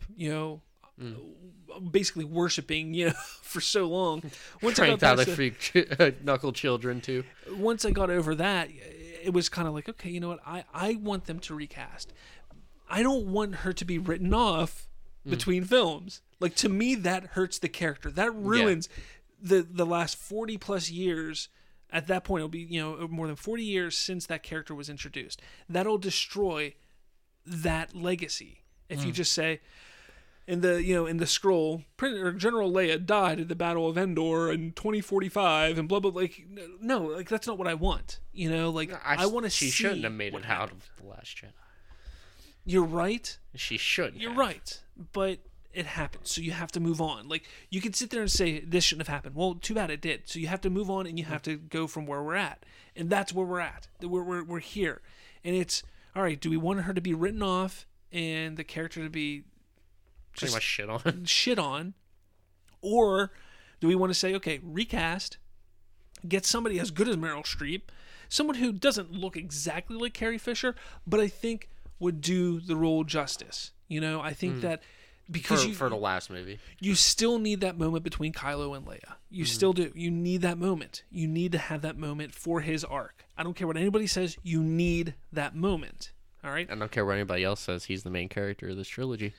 basically worshiping for so long. Once Trained how they freak knuckle children too. Once I got over that, it was kind of like, okay, you know what? I want them to recast. I don't want her to be written off between films. Like, to me, that hurts the character. That ruins the last 40 plus years. At that point, it'll be more than 40 years since that character was introduced. That'll destroy that legacy. If you just say in the scroll, General Leia died at the Battle of Endor in 2045 and blah blah. No, that's not what I want. I want to see. She shouldn't have made it out of The Last Jedi. You're right. She shouldn't. You're right, but it happened, so you have to move on. Like, you can sit there and say this shouldn't have happened. Well, too bad it did. So you have to move on, and you have to go from where we're at, and that's where we're at. We're here, and it's all right. Do we want her to be written off and the character to be pretty much shit on, or do we want to say, okay, recast, get somebody as good as Meryl Streep, someone who doesn't look exactly like Carrie Fisher, but I think would do the role justice. I think that. Because for the last movie, you still need that moment between Kylo and Leia. You still do. You need that moment. You need to have that moment for his arc. I don't care what anybody says. You need that moment. All right. I don't care what anybody else says. He's the main character of this trilogy.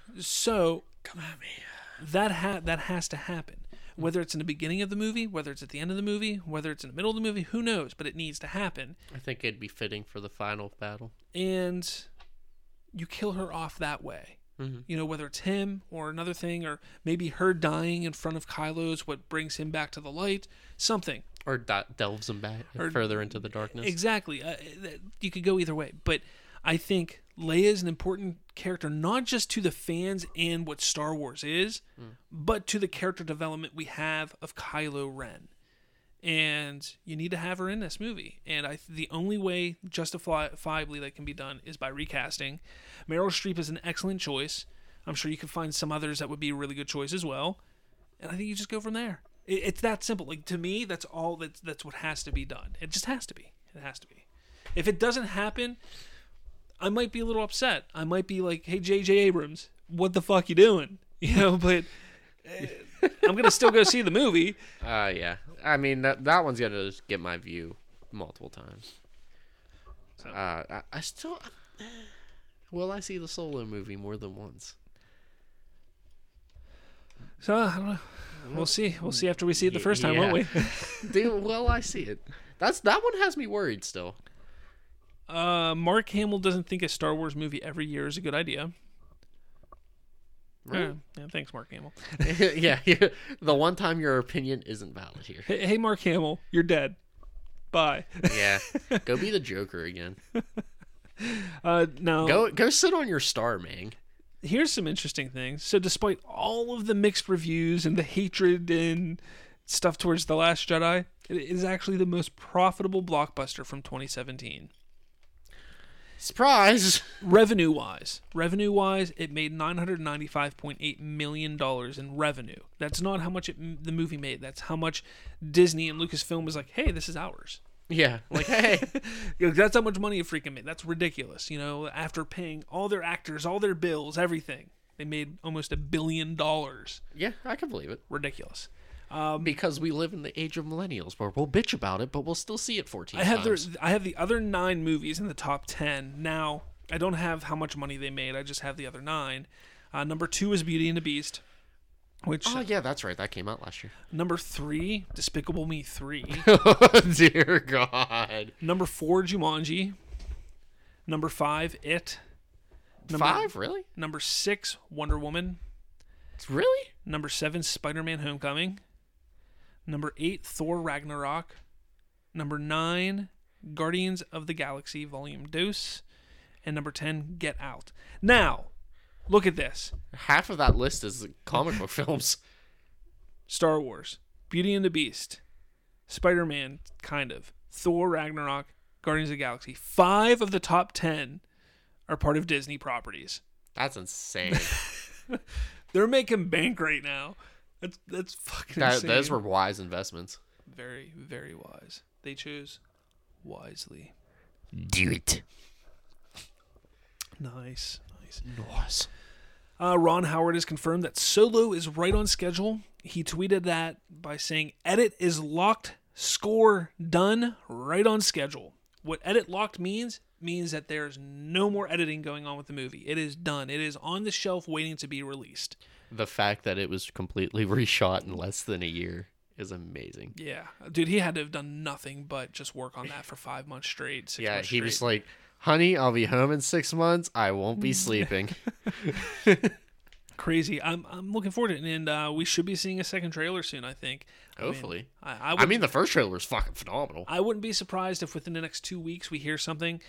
So, come on, man. That has to happen. Whether it's in the beginning of the movie, whether it's at the end of the movie, whether it's in the middle of the movie, who knows? But it needs to happen. I think it'd be fitting for the final battle. And you kill her off that way. Whether it's him or another thing, or maybe her dying in front of Kylo's what brings him back to the light, something. Or delves him back further into the darkness. Exactly. You could go either way. But I think Leia is an important character, not just to the fans and what Star Wars is, but to the character development we have of Kylo Ren. And you need to have her in this movie. And the only way justifiably that can be done is by recasting. Meryl Streep is an excellent choice. I'm sure you could find some others that would be a really good choice as well. And I think you just go from there. It's that simple. Like, to me, that's all. That's what has to be done. It just has to be. It has to be. If it doesn't happen, I might be a little upset. I might be like, hey, J.J. Abrams, what the fuck you doing? But I'm going to still go see the movie. Yeah. I mean, that one's going to get my view multiple times. So. I still... Will I see the Solo movie more than once? So I don't know. We'll see. We'll see after we see it the first time, won't we? Dude, well, I see it. That one has me worried still. Mark Hamill doesn't think a Star Wars movie every year is a good idea. Really? Yeah, thanks, Mark Hamill. yeah, the one time your opinion isn't valid here. Hey, Mark Hamill, you're dead. Bye. Yeah, go be the Joker again. No. Go sit on your star, man. Here's some interesting things. So, despite all of the mixed reviews and the hatred and stuff towards The Last Jedi, it is actually the most profitable blockbuster from 2017. Surprise! Revenue-wise, it made $995.8 million in revenue. That's not how much the movie made. That's how much Disney and Lucasfilm was like, hey, this is ours. Yeah, like, hey. That's how much money it freaking made. That's ridiculous. After paying all their actors, all their bills, everything, they made almost $1 billion. Yeah, I can believe it. Ridiculous. Because we live in the age of millennials where we'll bitch about it, but we'll still see it 14 times. I have the other 9 movies in the top 10. Now, I don't have how much money they made. I just have the other 9. Number 2 is Beauty and the Beast. Oh, yeah, that's right. That came out last year. Number 3, Despicable Me 3. Dear God. Number 4, Jumanji. Number 5, It. 5, really? Number 6, Wonder Woman. Really? Number 7, Spider-Man Homecoming. Number 8, Thor Ragnarok. Number 9, Guardians of the Galaxy Volume 2. And number 10, Get Out. Now, look at this. Half of that list is comic book films. Star Wars, Beauty and the Beast, Spider-Man, kind of, Thor Ragnarok, Guardians of the Galaxy. 5 of the top 10 are part of Disney properties. That's insane. They're making bank right now. That's fucking insane. Those were wise investments. Very, very wise. They chose wisely. Do it. Nice. Nice. Ron Howard has confirmed that Solo is right on schedule. He tweeted that by saying, edit is locked, score done, right on schedule. What edit locked means that there's no more editing going on with the movie. It is done. It is on the shelf waiting to be released. The fact that it was completely reshot in less than a year is amazing. Yeah. Dude, he had to have done nothing but just work on that for 5 months straight. 6 months straight. Was like, honey, I'll be home in 6 months. I won't be sleeping. Crazy. I'm looking forward to it, and we should be seeing a second trailer soon, I think. Hopefully. I mean, the first trailer is fucking phenomenal. I wouldn't be surprised if within the next 2 weeks we hear something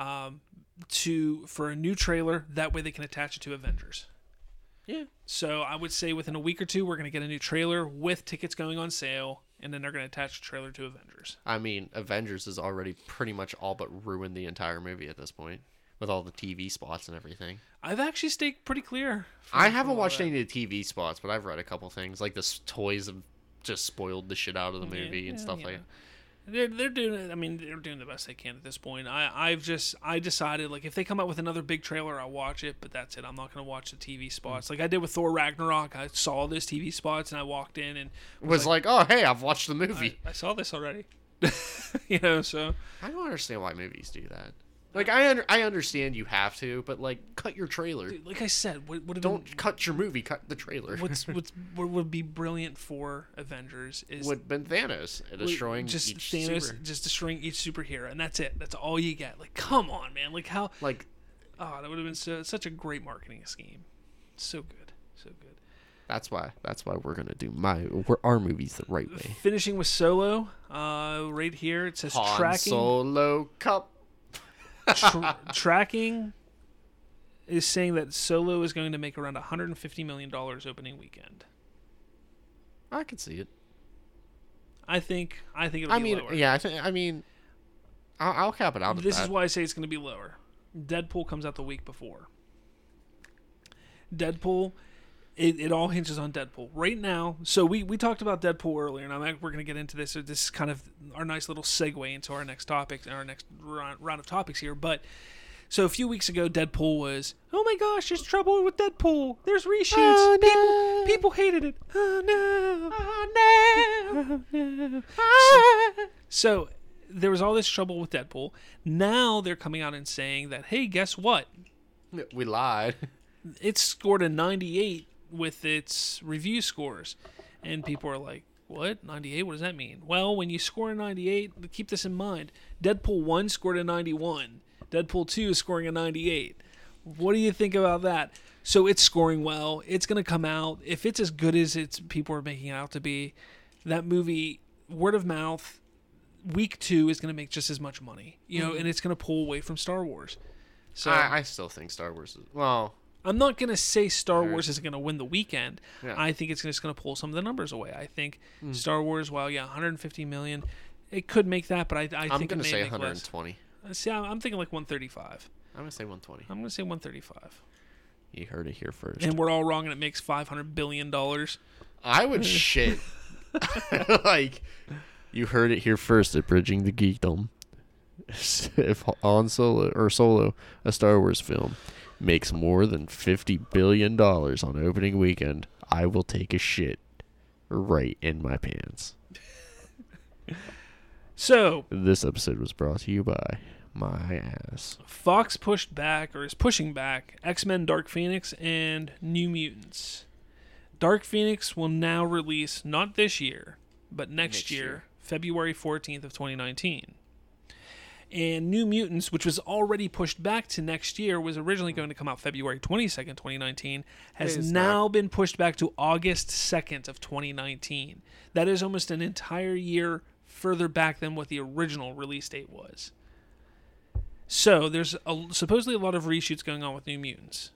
for a new trailer. That way they can attach it to Avengers. Yeah. So I would say within a week or two we're going to get a new trailer with tickets going on sale, and then they're going to attach the trailer to Avengers. I mean, Avengers has already pretty much all but ruined the entire movie at this point with all the TV spots and everything. I've actually stayed pretty clear. I haven't watched any of the TV spots, but I've read a couple things. Like the toys have just spoiled the shit out of the movie and stuff like that. They're doing it. I mean, they're doing the best they can at this point. I decided, like, if they come out with another big trailer, I'll watch it. But that's it. I'm not going to watch the TV spots like I did with Thor Ragnarok. I saw those TV spots and I walked in and was like, oh hey, I've watched the movie. I saw this already. So I don't understand why movies do that. Like I understand you have to, but like cut your trailer. Dude, like I said, don't cut your movie. Cut the trailer. What would be brilliant for Avengers is would have been Thanos destroying destroying each superhero, and that's it. That's all you get. Like, come on, man. Like how? Like, that would have been such a great marketing scheme. So good, so good. That's why we're gonna do our movies the right way. Finishing with Solo, right here it says Han tracking. Solo Cup. Tracking is saying that Solo is going to make around $150 million opening weekend. I can see it. I think it'll be lower. Yeah, I'll cap it out. This is why I say it's going to be lower. Deadpool comes out the week before. Deadpool, it all hinges on Deadpool right now. So we talked about Deadpool earlier, and we're going to get into this. So this is kind of our nice little segue into our next topic, our next round of topics here. But so a few weeks ago, Deadpool was, oh my gosh, there's trouble with Deadpool. There's reshoots. Oh, no. People hated it. Oh no. Oh no. Oh, no. So there was all this trouble with Deadpool. Now they're coming out and saying that, hey, guess what? We lied. It scored a 98 with its review scores. And people are like, what? 98? What does that mean? Well, when you score a 98, keep this in mind. Deadpool 1 scored a 91. Deadpool 2 is scoring a 98. What do you think about that? So it's scoring well. It's going to come out. If it's as good as people are making it out to be, that movie, word of mouth, week 2 is going to make just as much money. And it's going to pull away from Star Wars. So I still think Star Wars is... Well... I'm not going to say Star Wars is going to win the weekend. Yeah. I think it's just going to pull some of the numbers away. I think Star Wars, 150 million, it could make that, but I think I'm it going may to say make 120. less. See, I'm thinking like 135. I'm going to say 120. I'm going to say 135. You heard it here first. And we're all wrong, and it makes $500 billion. I would shit. Like, you heard it here first at Bridging the Geekdom. If Solo, a Star Wars film, makes more than $50 billion on opening weekend, I will take a shit right in my pants. So, this episode was brought to you by my ass. Fox is pushing back X-Men Dark Phoenix and New Mutants. Dark Phoenix will now release not this year, but next year, February 14th of 2019. And New Mutants, which was already pushed back to next year, was originally going to come out February 22nd, 2019, has now been pushed back to August 2nd of 2019. That is almost an entire year further back than what the original release date was. So there's supposedly a lot of reshoots going on with New Mutants.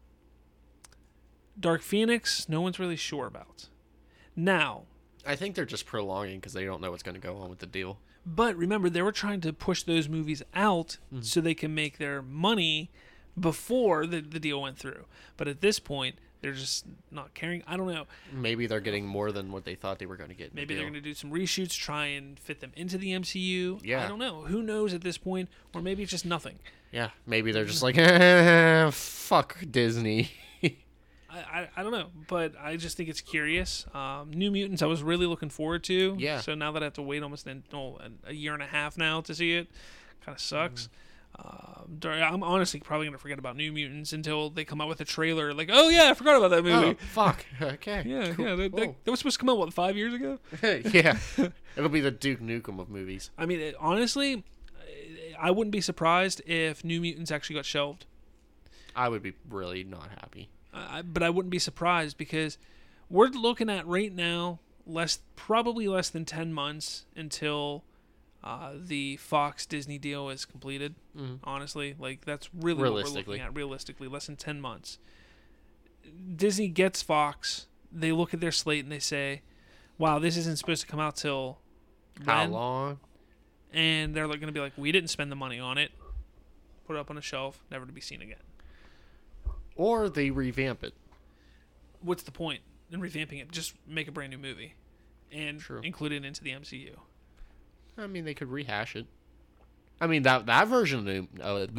Dark Phoenix, no one's really sure about. Now, I think they're just prolonging because they don't know what's going to go on with the deal. But remember, they were trying to push those movies out so they can make their money before the deal went through. But at this point, they're just not caring. I don't know. Maybe they're getting more than what they thought they were going to get. Maybe they're going to do some reshoots, try and fit them into the MCU. Yeah. I don't know. Who knows at this point? Or maybe it's just nothing. Yeah, maybe they're just like, fuck Disney. I don't know, but I just think it's curious. New Mutants, I was really looking forward to. Yeah. So now that I have to wait almost a year and a half now to see it, kind of sucks. I'm honestly probably going to forget about New Mutants until they come out with a trailer. Like, oh yeah, I forgot about that movie. Oh, fuck. Okay. Yeah, cool. yeah. That was supposed to come out, 5 years ago? Yeah. It'll be the Duke Nukem of movies. I mean, honestly, I wouldn't be surprised if New Mutants actually got shelved. I would be really not happy. But I wouldn't be surprised because we're looking at right now probably less than 10 months until the Fox Disney deal is completed. Honestly, like that's really what we're looking at. Realistically, less than 10 months. Disney gets Fox. They look at their slate and they say, "Wow, this isn't supposed to come out till how when?" long?" And they're going to be like, "We didn't spend the money on it. Put it up on a shelf, never to be seen again." Or they revamp it. What's the point in revamping it? Just make a brand new movie and include it into the MCU. I mean, they could rehash it. I mean, that version of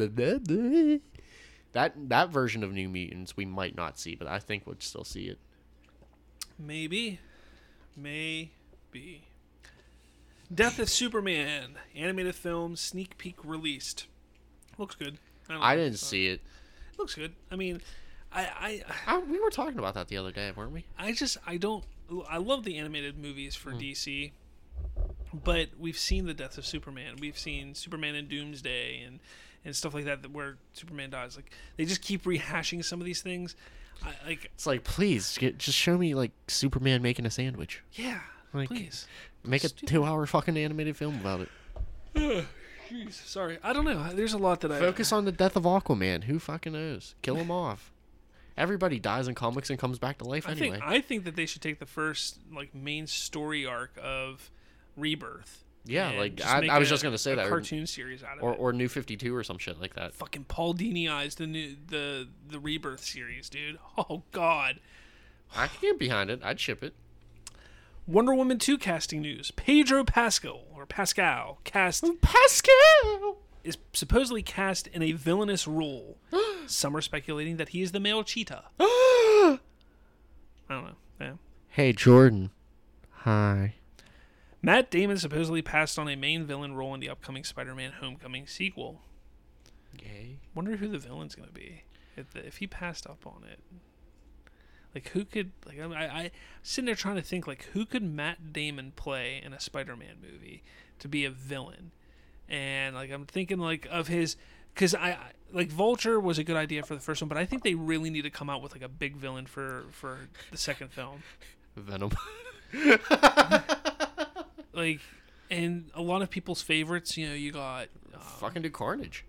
that version of New Mutants we might not see, but I think we'll still see it. Maybe. Death of Superman animated film sneak peek released. Looks good. I didn't see it. Looks good. I mean, we were talking about that the other day, weren't we? I love the animated movies for DC, but we've seen the Death of Superman. We've seen Superman in Doomsday and stuff like that where Superman dies. Like they just keep rehashing some of these things. It's like, please, just show me like Superman making a sandwich. Yeah, like, please. Make a 2-hour fucking animated film about it. Jeez, sorry. I don't know. There's a lot that Focus on the death of Aquaman. Who fucking knows? Kill him off. Everybody dies in comics and comes back to life anyway. I think that they should take the first like main story arc of Rebirth. Yeah, like I was just gonna say that cartoon series out of it, or New 52 or some shit like that. Fucking Paul Dini eyes the Rebirth series, dude. Oh God, I can get behind it. I'd ship it. Wonder Woman 2 casting news. Pedro Pascal is supposedly cast in a villainous role. Some are speculating that he is the male Cheetah. I don't know. Yeah. Hey, Jordan. Hi. Matt Damon supposedly passed on a main villain role in the upcoming Spider-Man Homecoming sequel. Yay. Wonder who the villain's going to be if he passed up on it. Like who could like I sitting there trying to think like who could Matt Damon play in a Spider-Man movie to be a villain, and like I'm thinking like of his because I like Vulture was a good idea for the first one, but I think they really need to come out with like a big villain for the second film. Venom. Like, and a lot of people's favorites, you know, you got Fucking do Carnage.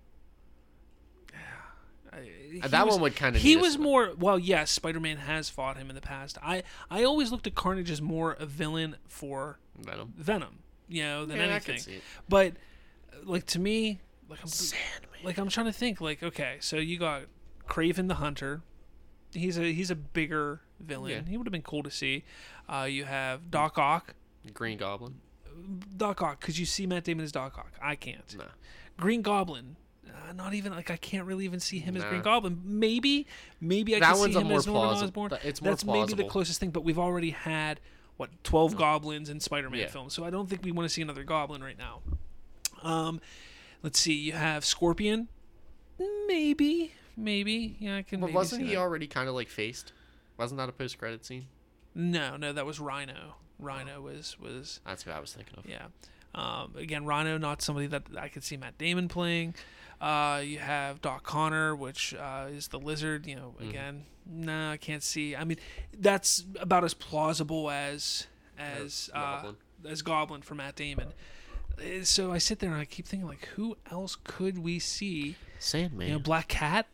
That one would kind of. He was more. Well, yes, Spider-Man has fought him in the past. I always looked at Carnage as more a villain for Venom, you know, than anything. I can see it. But like to me, like I'm trying to think. Like, okay, so you got Kraven the Hunter. He's a bigger villain. Yeah. He would have been cool to see. You have Doc Ock, Green Goblin. Doc Ock, could you see Matt Damon as Doc Ock? I can't. No. Green Goblin. Not even like I can't really even see him as Green Goblin. Maybe I that can see him as Norman Osborn. It's more That's plausible. maybe the closest thing. But we've already had 12 goblins in Spider-Man films, so I don't think we want to see another Goblin right now. Let's see. You have Scorpion. Maybe. Yeah, I can. But maybe wasn't see he that. already kind of like faced? Wasn't that a post-credit scene? No, that was Rhino. Rhino was. That's who I was thinking of. Yeah. Again, Rhino, not somebody that I could see Matt Damon playing. You have Doc Connor, which is the Lizard. You know, again, I can't see. I mean, that's about as plausible as Goblin for Matt Damon. So I sit there and I keep thinking, like, who else could we see? Sandman. You know, Black Cat.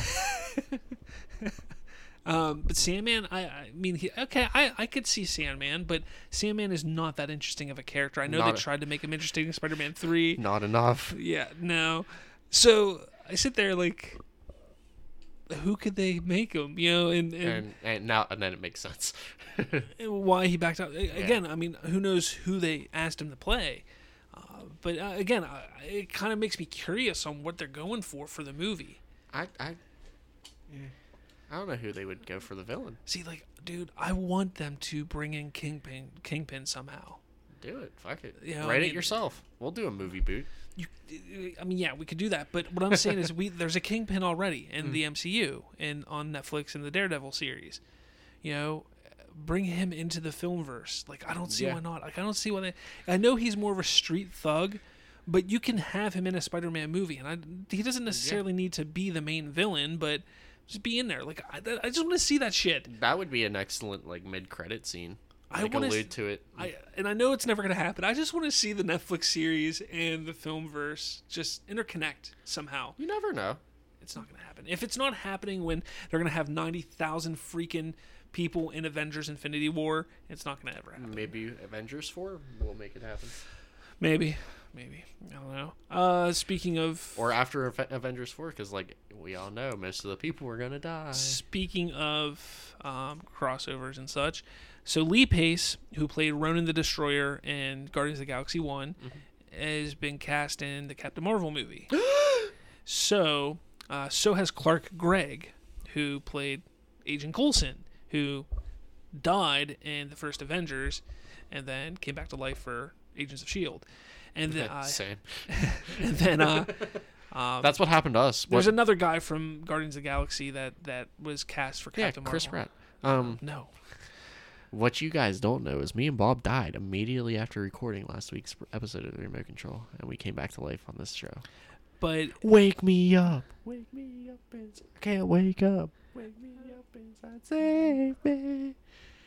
But Sandman, I mean, I could see Sandman, but Sandman is not that interesting of a character. I know they tried to make him interesting in Spider-Man 3. Not enough. Yeah, no. So I sit there like, who could they make him? You know, and then it makes sense. why he backed out again. I mean, who knows who they asked him to play? But again, it kind of makes me curious on what they're going for the movie. I don't know who they would go for the villain. See, like, dude, I want them to bring in Kingpin somehow. Do it. Fuck it. You know, Write it yourself. We'll do a movie boot. Yeah, we could do that. But what I'm saying is, there's a Kingpin already in the MCU and on Netflix in the Daredevil series. You know, bring him into the filmverse. Like, I don't see why not. Like, I don't see why I know he's more of a street thug, but you can have him in a Spider-Man movie, and he doesn't necessarily need to be the main villain, but just be in there. Like, I just want to see that shit. That would be an excellent like mid-credit scene. Allude to it. I know it's never going to happen. I just want to see the Netflix series and the filmverse just interconnect somehow. You never know. It's not going to happen. If it's not happening when they're going to have 90,000 freaking people in Avengers Infinity War, it's not going to ever happen. Maybe Avengers 4 will make it happen. Maybe. I don't know. Speaking of... Or after Avengers 4, because, like, we all know most of the people are going to die. Speaking of crossovers and such, so Lee Pace, who played Ronan the Destroyer in Guardians of the Galaxy 1, has been cast in the Captain Marvel movie. So has Clark Gregg, who played Agent Coulson, who died in the first Avengers and then came back to life for Agents of S.H.I.E.L.D. And then, Same. And then that's what happened to us. There's another guy from Guardians of the Galaxy that was cast for Captain Marvel. Chris Pratt. No. What you guys don't know is me and Bob died immediately after recording last week's episode of The Remote Control, and we came back to life on this show. But wake me up inside. I can't wake up. Wake me up inside. Save me.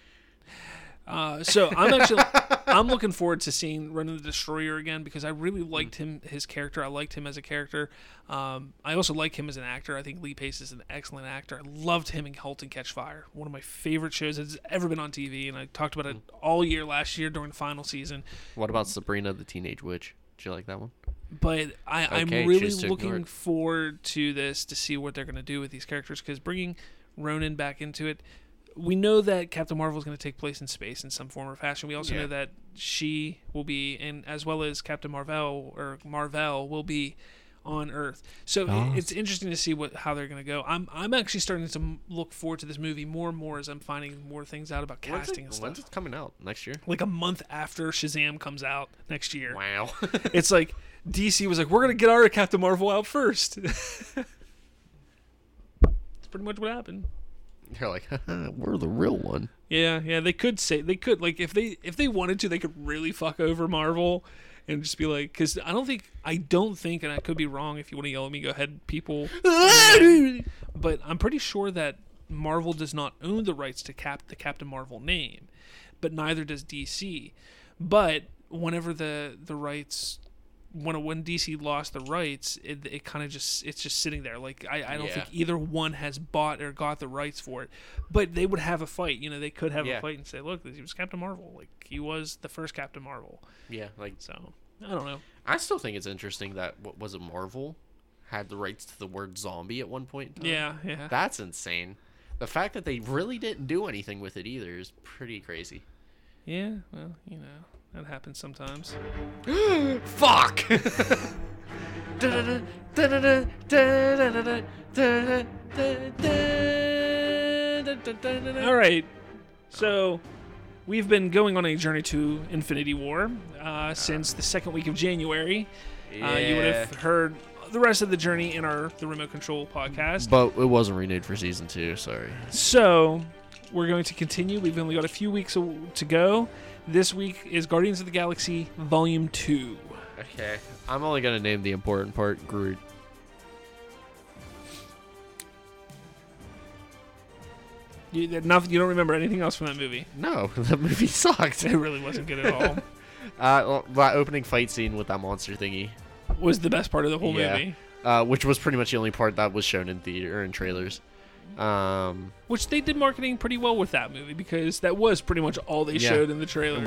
So I'm looking forward to seeing Ronan the Destroyer again because I really liked his character. I liked him as a character. I also like him as an actor. I think Lee Pace is an excellent actor. I loved him in *Halt and Catch Fire*, one of my favorite shows that's ever been on TV, and I talked about it all year last year during the final season. What about Sabrina the Teenage Witch? Did you like that one? But I'm really looking forward to this to see what they're going to do with these characters because bringing Ronan back into it, we know that Captain Marvel is going to take place in space in some form or fashion. We also know that she will be, and as well as Captain Marvel will be on Earth. So it's interesting to see how they're going to go. I'm actually starting to look forward to this movie more and more as I'm finding more things out about casting and stuff. When's it coming out? Next year? Like a month after Shazam comes out next year. Wow. It's like DC was like, we're going to get our Captain Marvel out first. That's pretty much what happened. They're like, we're the real one. Yeah, they could like if they wanted to, they could really fuck over Marvel and just be like, because I don't think, and I could be wrong. If you want to yell at me, go ahead, people. But I'm pretty sure that Marvel does not own the rights to the Captain Marvel name, but neither does DC. But whenever the rights, when DC lost the rights, it kind of it's just sitting there. Like I don't think either one has bought or got the rights for it. But they would have a fight. They could have a fight and say, look, he was Captain Marvel. Like he was the first Captain Marvel. Yeah, like so. I don't know. I still think it's interesting that Marvel had the rights to the word zombie at one point in time. Yeah. That's insane. The fact that they really didn't do anything with it either is pretty crazy. Yeah, well, that happens sometimes. Fuck! All right. So, we've been going on a journey to Infinity War since the second week of January. You would have heard the rest of the journey in the Remote Control podcast. But it wasn't renewed for season 2, sorry. So, we're going to continue. We've only got a few weeks to go. This week is Guardians of the Galaxy Volume 2. Okay. I'm only going to name the important part, Groot. You don't remember anything else from that movie? No, the movie sucked. It really wasn't good at all. Well, that opening fight scene with that monster thingy was the best part of the whole movie. Which was pretty much the only part that was shown in theater or in trailers. Which they did marketing pretty well with that movie because that was pretty much all they showed in the trailer.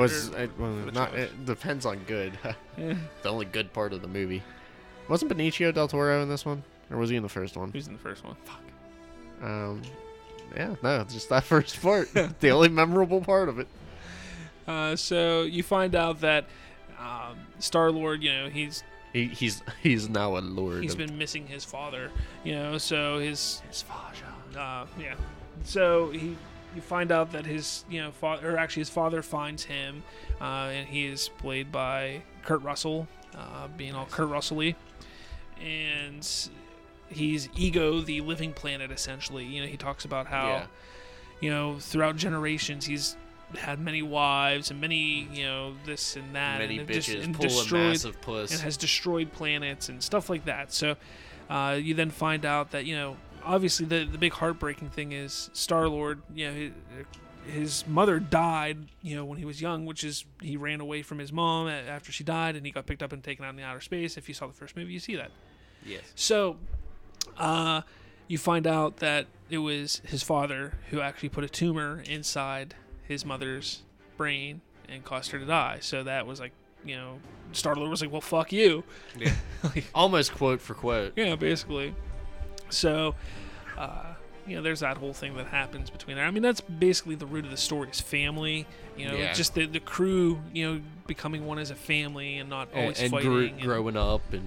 It depends on good. The only good part of the movie. Wasn't Benicio del Toro in this one? Or was he in the first one? He was in the first one. Fuck. Yeah, no, just that first part. The only memorable part of it. So you find out that Star-Lord, he's now a lord. He's been missing his father, so his father. So you find out that his father, or actually his father, finds him, and he is played by Kurt Russell, being all Kurt Russell-y, and he's Ego, the living planet, essentially. He talks about how, throughout generations, he's had many wives and many, this and that. Many and bitches, and pull destroyed, a massive puss. And has destroyed planets and stuff like that. So you then find out that, obviously the big heartbreaking thing is Star-Lord, his mother died, when he was young, which is he ran away from his mom after she died, and he got picked up and taken out in outer space. If you saw the first movie, you see that. Yes. So you find out that it was his father who actually put a tumor inside his mother's brain and caused her to die. So that was like, Star-Lord was like, well, fuck you. Yeah. Almost quote for quote. Yeah, basically. So, there's that whole thing that happens between there. I mean, that's basically the root of the story is family. Just the crew, becoming one as a family and not always fighting. And growing up and...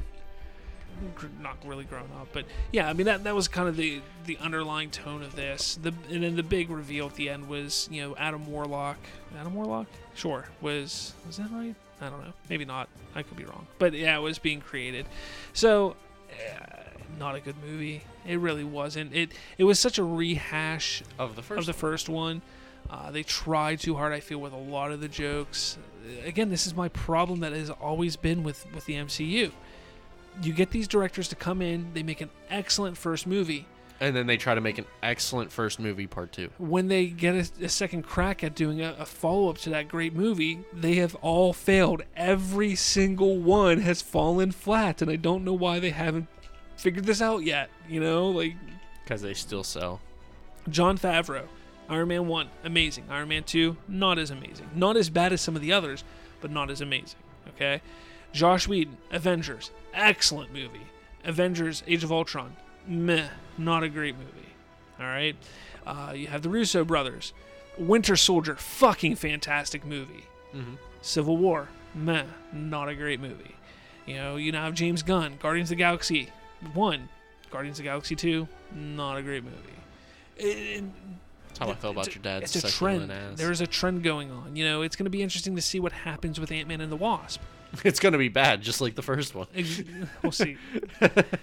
Not really grown up, but yeah, I mean that was kind of the underlying tone of this. And then the big reveal at the end was Adam Warlock. Sure, was that right? I don't know, maybe not. I could be wrong, but yeah, it was being created. So not a good movie. It really wasn't. It was such a rehash of the first one. They tried too hard, I feel, with a lot of the jokes. Again, this is my problem that has always been with the MCU. You get these directors to come in, they make an excellent first movie. And then they try to make an excellent first movie part 2. When they get a second crack at doing a follow-up to that great movie, they have all failed. Every single one has fallen flat, and I don't know why they haven't figured this out yet. Because they still sell. Jon Favreau, Iron Man 1, amazing. Iron Man 2, not as amazing. Not as bad as some of the others, but not as amazing. Okay? Joss Whedon, Avengers, excellent movie. Avengers, Age of Ultron, meh, not a great movie. All right? You have the Russo brothers. Winter Soldier, fucking fantastic movie. Mm-hmm. Civil War, meh, not a great movie. You now have James Gunn, Guardians of the Galaxy 1, Guardians of the Galaxy 2, not a great movie. That's how I feel about your dad's It's a trend. There is a trend going on. It's going to be interesting to see what happens with Ant-Man and the Wasp. It's going to be bad, just like the first one. We'll see.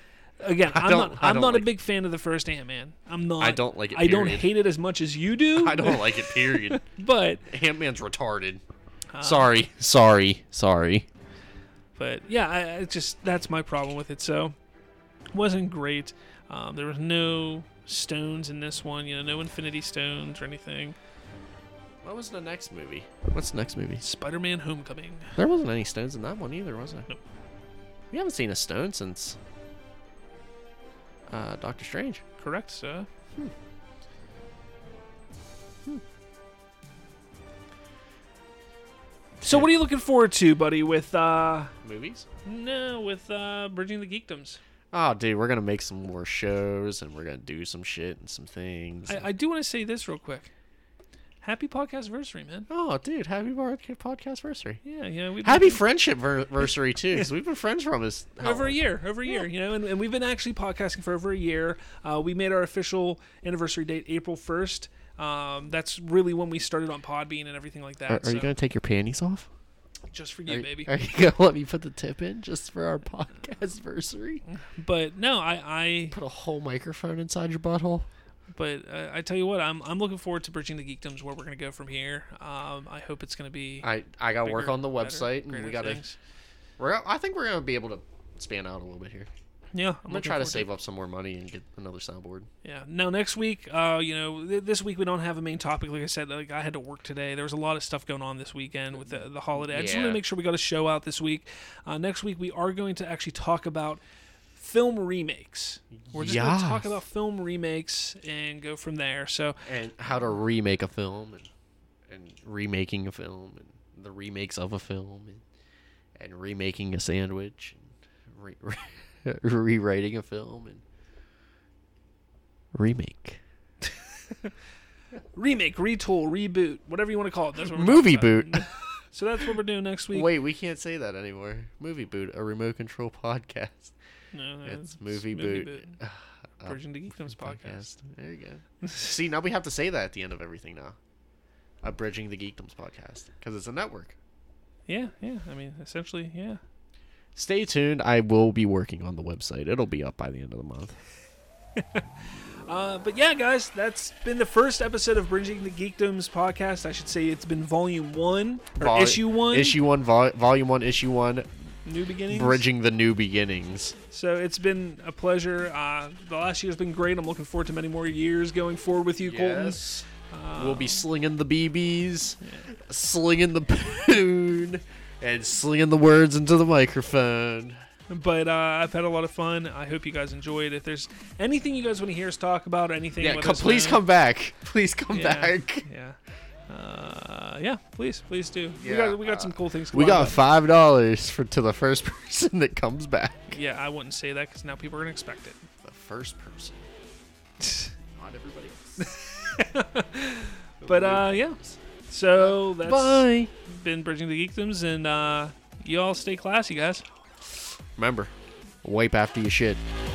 again, I I'm don't not like a big fan of the first Ant-Man. I'm not. I don't like it, I don't period. hate it as much as you do. I don't like it, period. But Ant-Man's retarded. Sorry. But yeah, I just that's my problem with it. So it wasn't great. There was no stones in this one. No Infinity Stones or anything. What was the next movie? What's the next movie? Spider-Man: Homecoming. There wasn't any stones in that one either, was there? Nope. We haven't seen a stone since Doctor Strange. Correct, sir. So what are you looking forward to, buddy? With Movies? with Bridging the Geekdoms. Oh, dude, we're gonna make some more shows and we're gonna do some shit and some things. I do want to say this real quick. Happy podcast-versary, man. Oh, dude, happy podcast-versary. Yeah. Happy friendship-versary, too, because we've been friends from us. Over a year, and we've been actually podcasting for over a year. We made our official anniversary date April 1st. That's really when we started on Podbean and everything like that. Are you going to take your panties off? Just for you, baby. Are you going to let me put the tip in just for our podcast-versary? But no, I Put a whole microphone inside your butthole? But I tell you what, I'm looking forward to Bridging the Geekdoms, where we're going to go from here. I hope it's going to be. I got to work on the better, website, and we got to. I think we're going to be able to span out a little bit here. Yeah, I'm going to try to save up some more money and get another soundboard. Yeah. Now next week, this week we don't have a main topic. Like I said, I had to work today. There was a lot of stuff going on this weekend with the holiday. I just want to make sure we got a show out this week. Next week we are going to actually talk about film remakes. We're just going to talk about film remakes and go from there. So and how to remake a film and remaking a film and the remakes of a film and remaking a sandwich and rewriting a film and remake. Remake, retool, reboot, whatever you want to call it. That's what we're Movie talking boot. about. So that's what we're doing next week. Wait, we can't say that anymore. Movie boot, a remote control podcast. No, It's movie boot. Bridging the Geekdoms podcast. There you go. See, now we have to say that at the end of everything now. A Bridging the Geekdoms podcast because it's a network. Yeah. I mean, essentially, yeah. Stay tuned. I will be working on the website. It'll be up by the end of the month. But yeah, guys, that's been the first episode of Bridging the Geekdoms podcast. I should say it's been volume 1 or issue 1. Issue 1, volume 1, issue 1. New beginnings. Bridging the new beginnings. So it's been a pleasure. The last year's been great. I'm looking forward to many more years going forward with you, Colton. We'll be slinging the BBs, slinging the poon, and slinging the words into the microphone. But I've had a lot of fun. I hope you guys enjoyed. If there's anything you guys want to hear us talk about, anything, please come back. Please come back. Yeah, please do. Yeah, we got some cool things. We got $5 to the first person that comes back. Yeah, I wouldn't say that because now people are gonna expect it. The first person, not everybody else. But yeah. So that's Bye. been Bridging the Geekdoms, and you all stay classy, guys. Remember, wipe after you shit.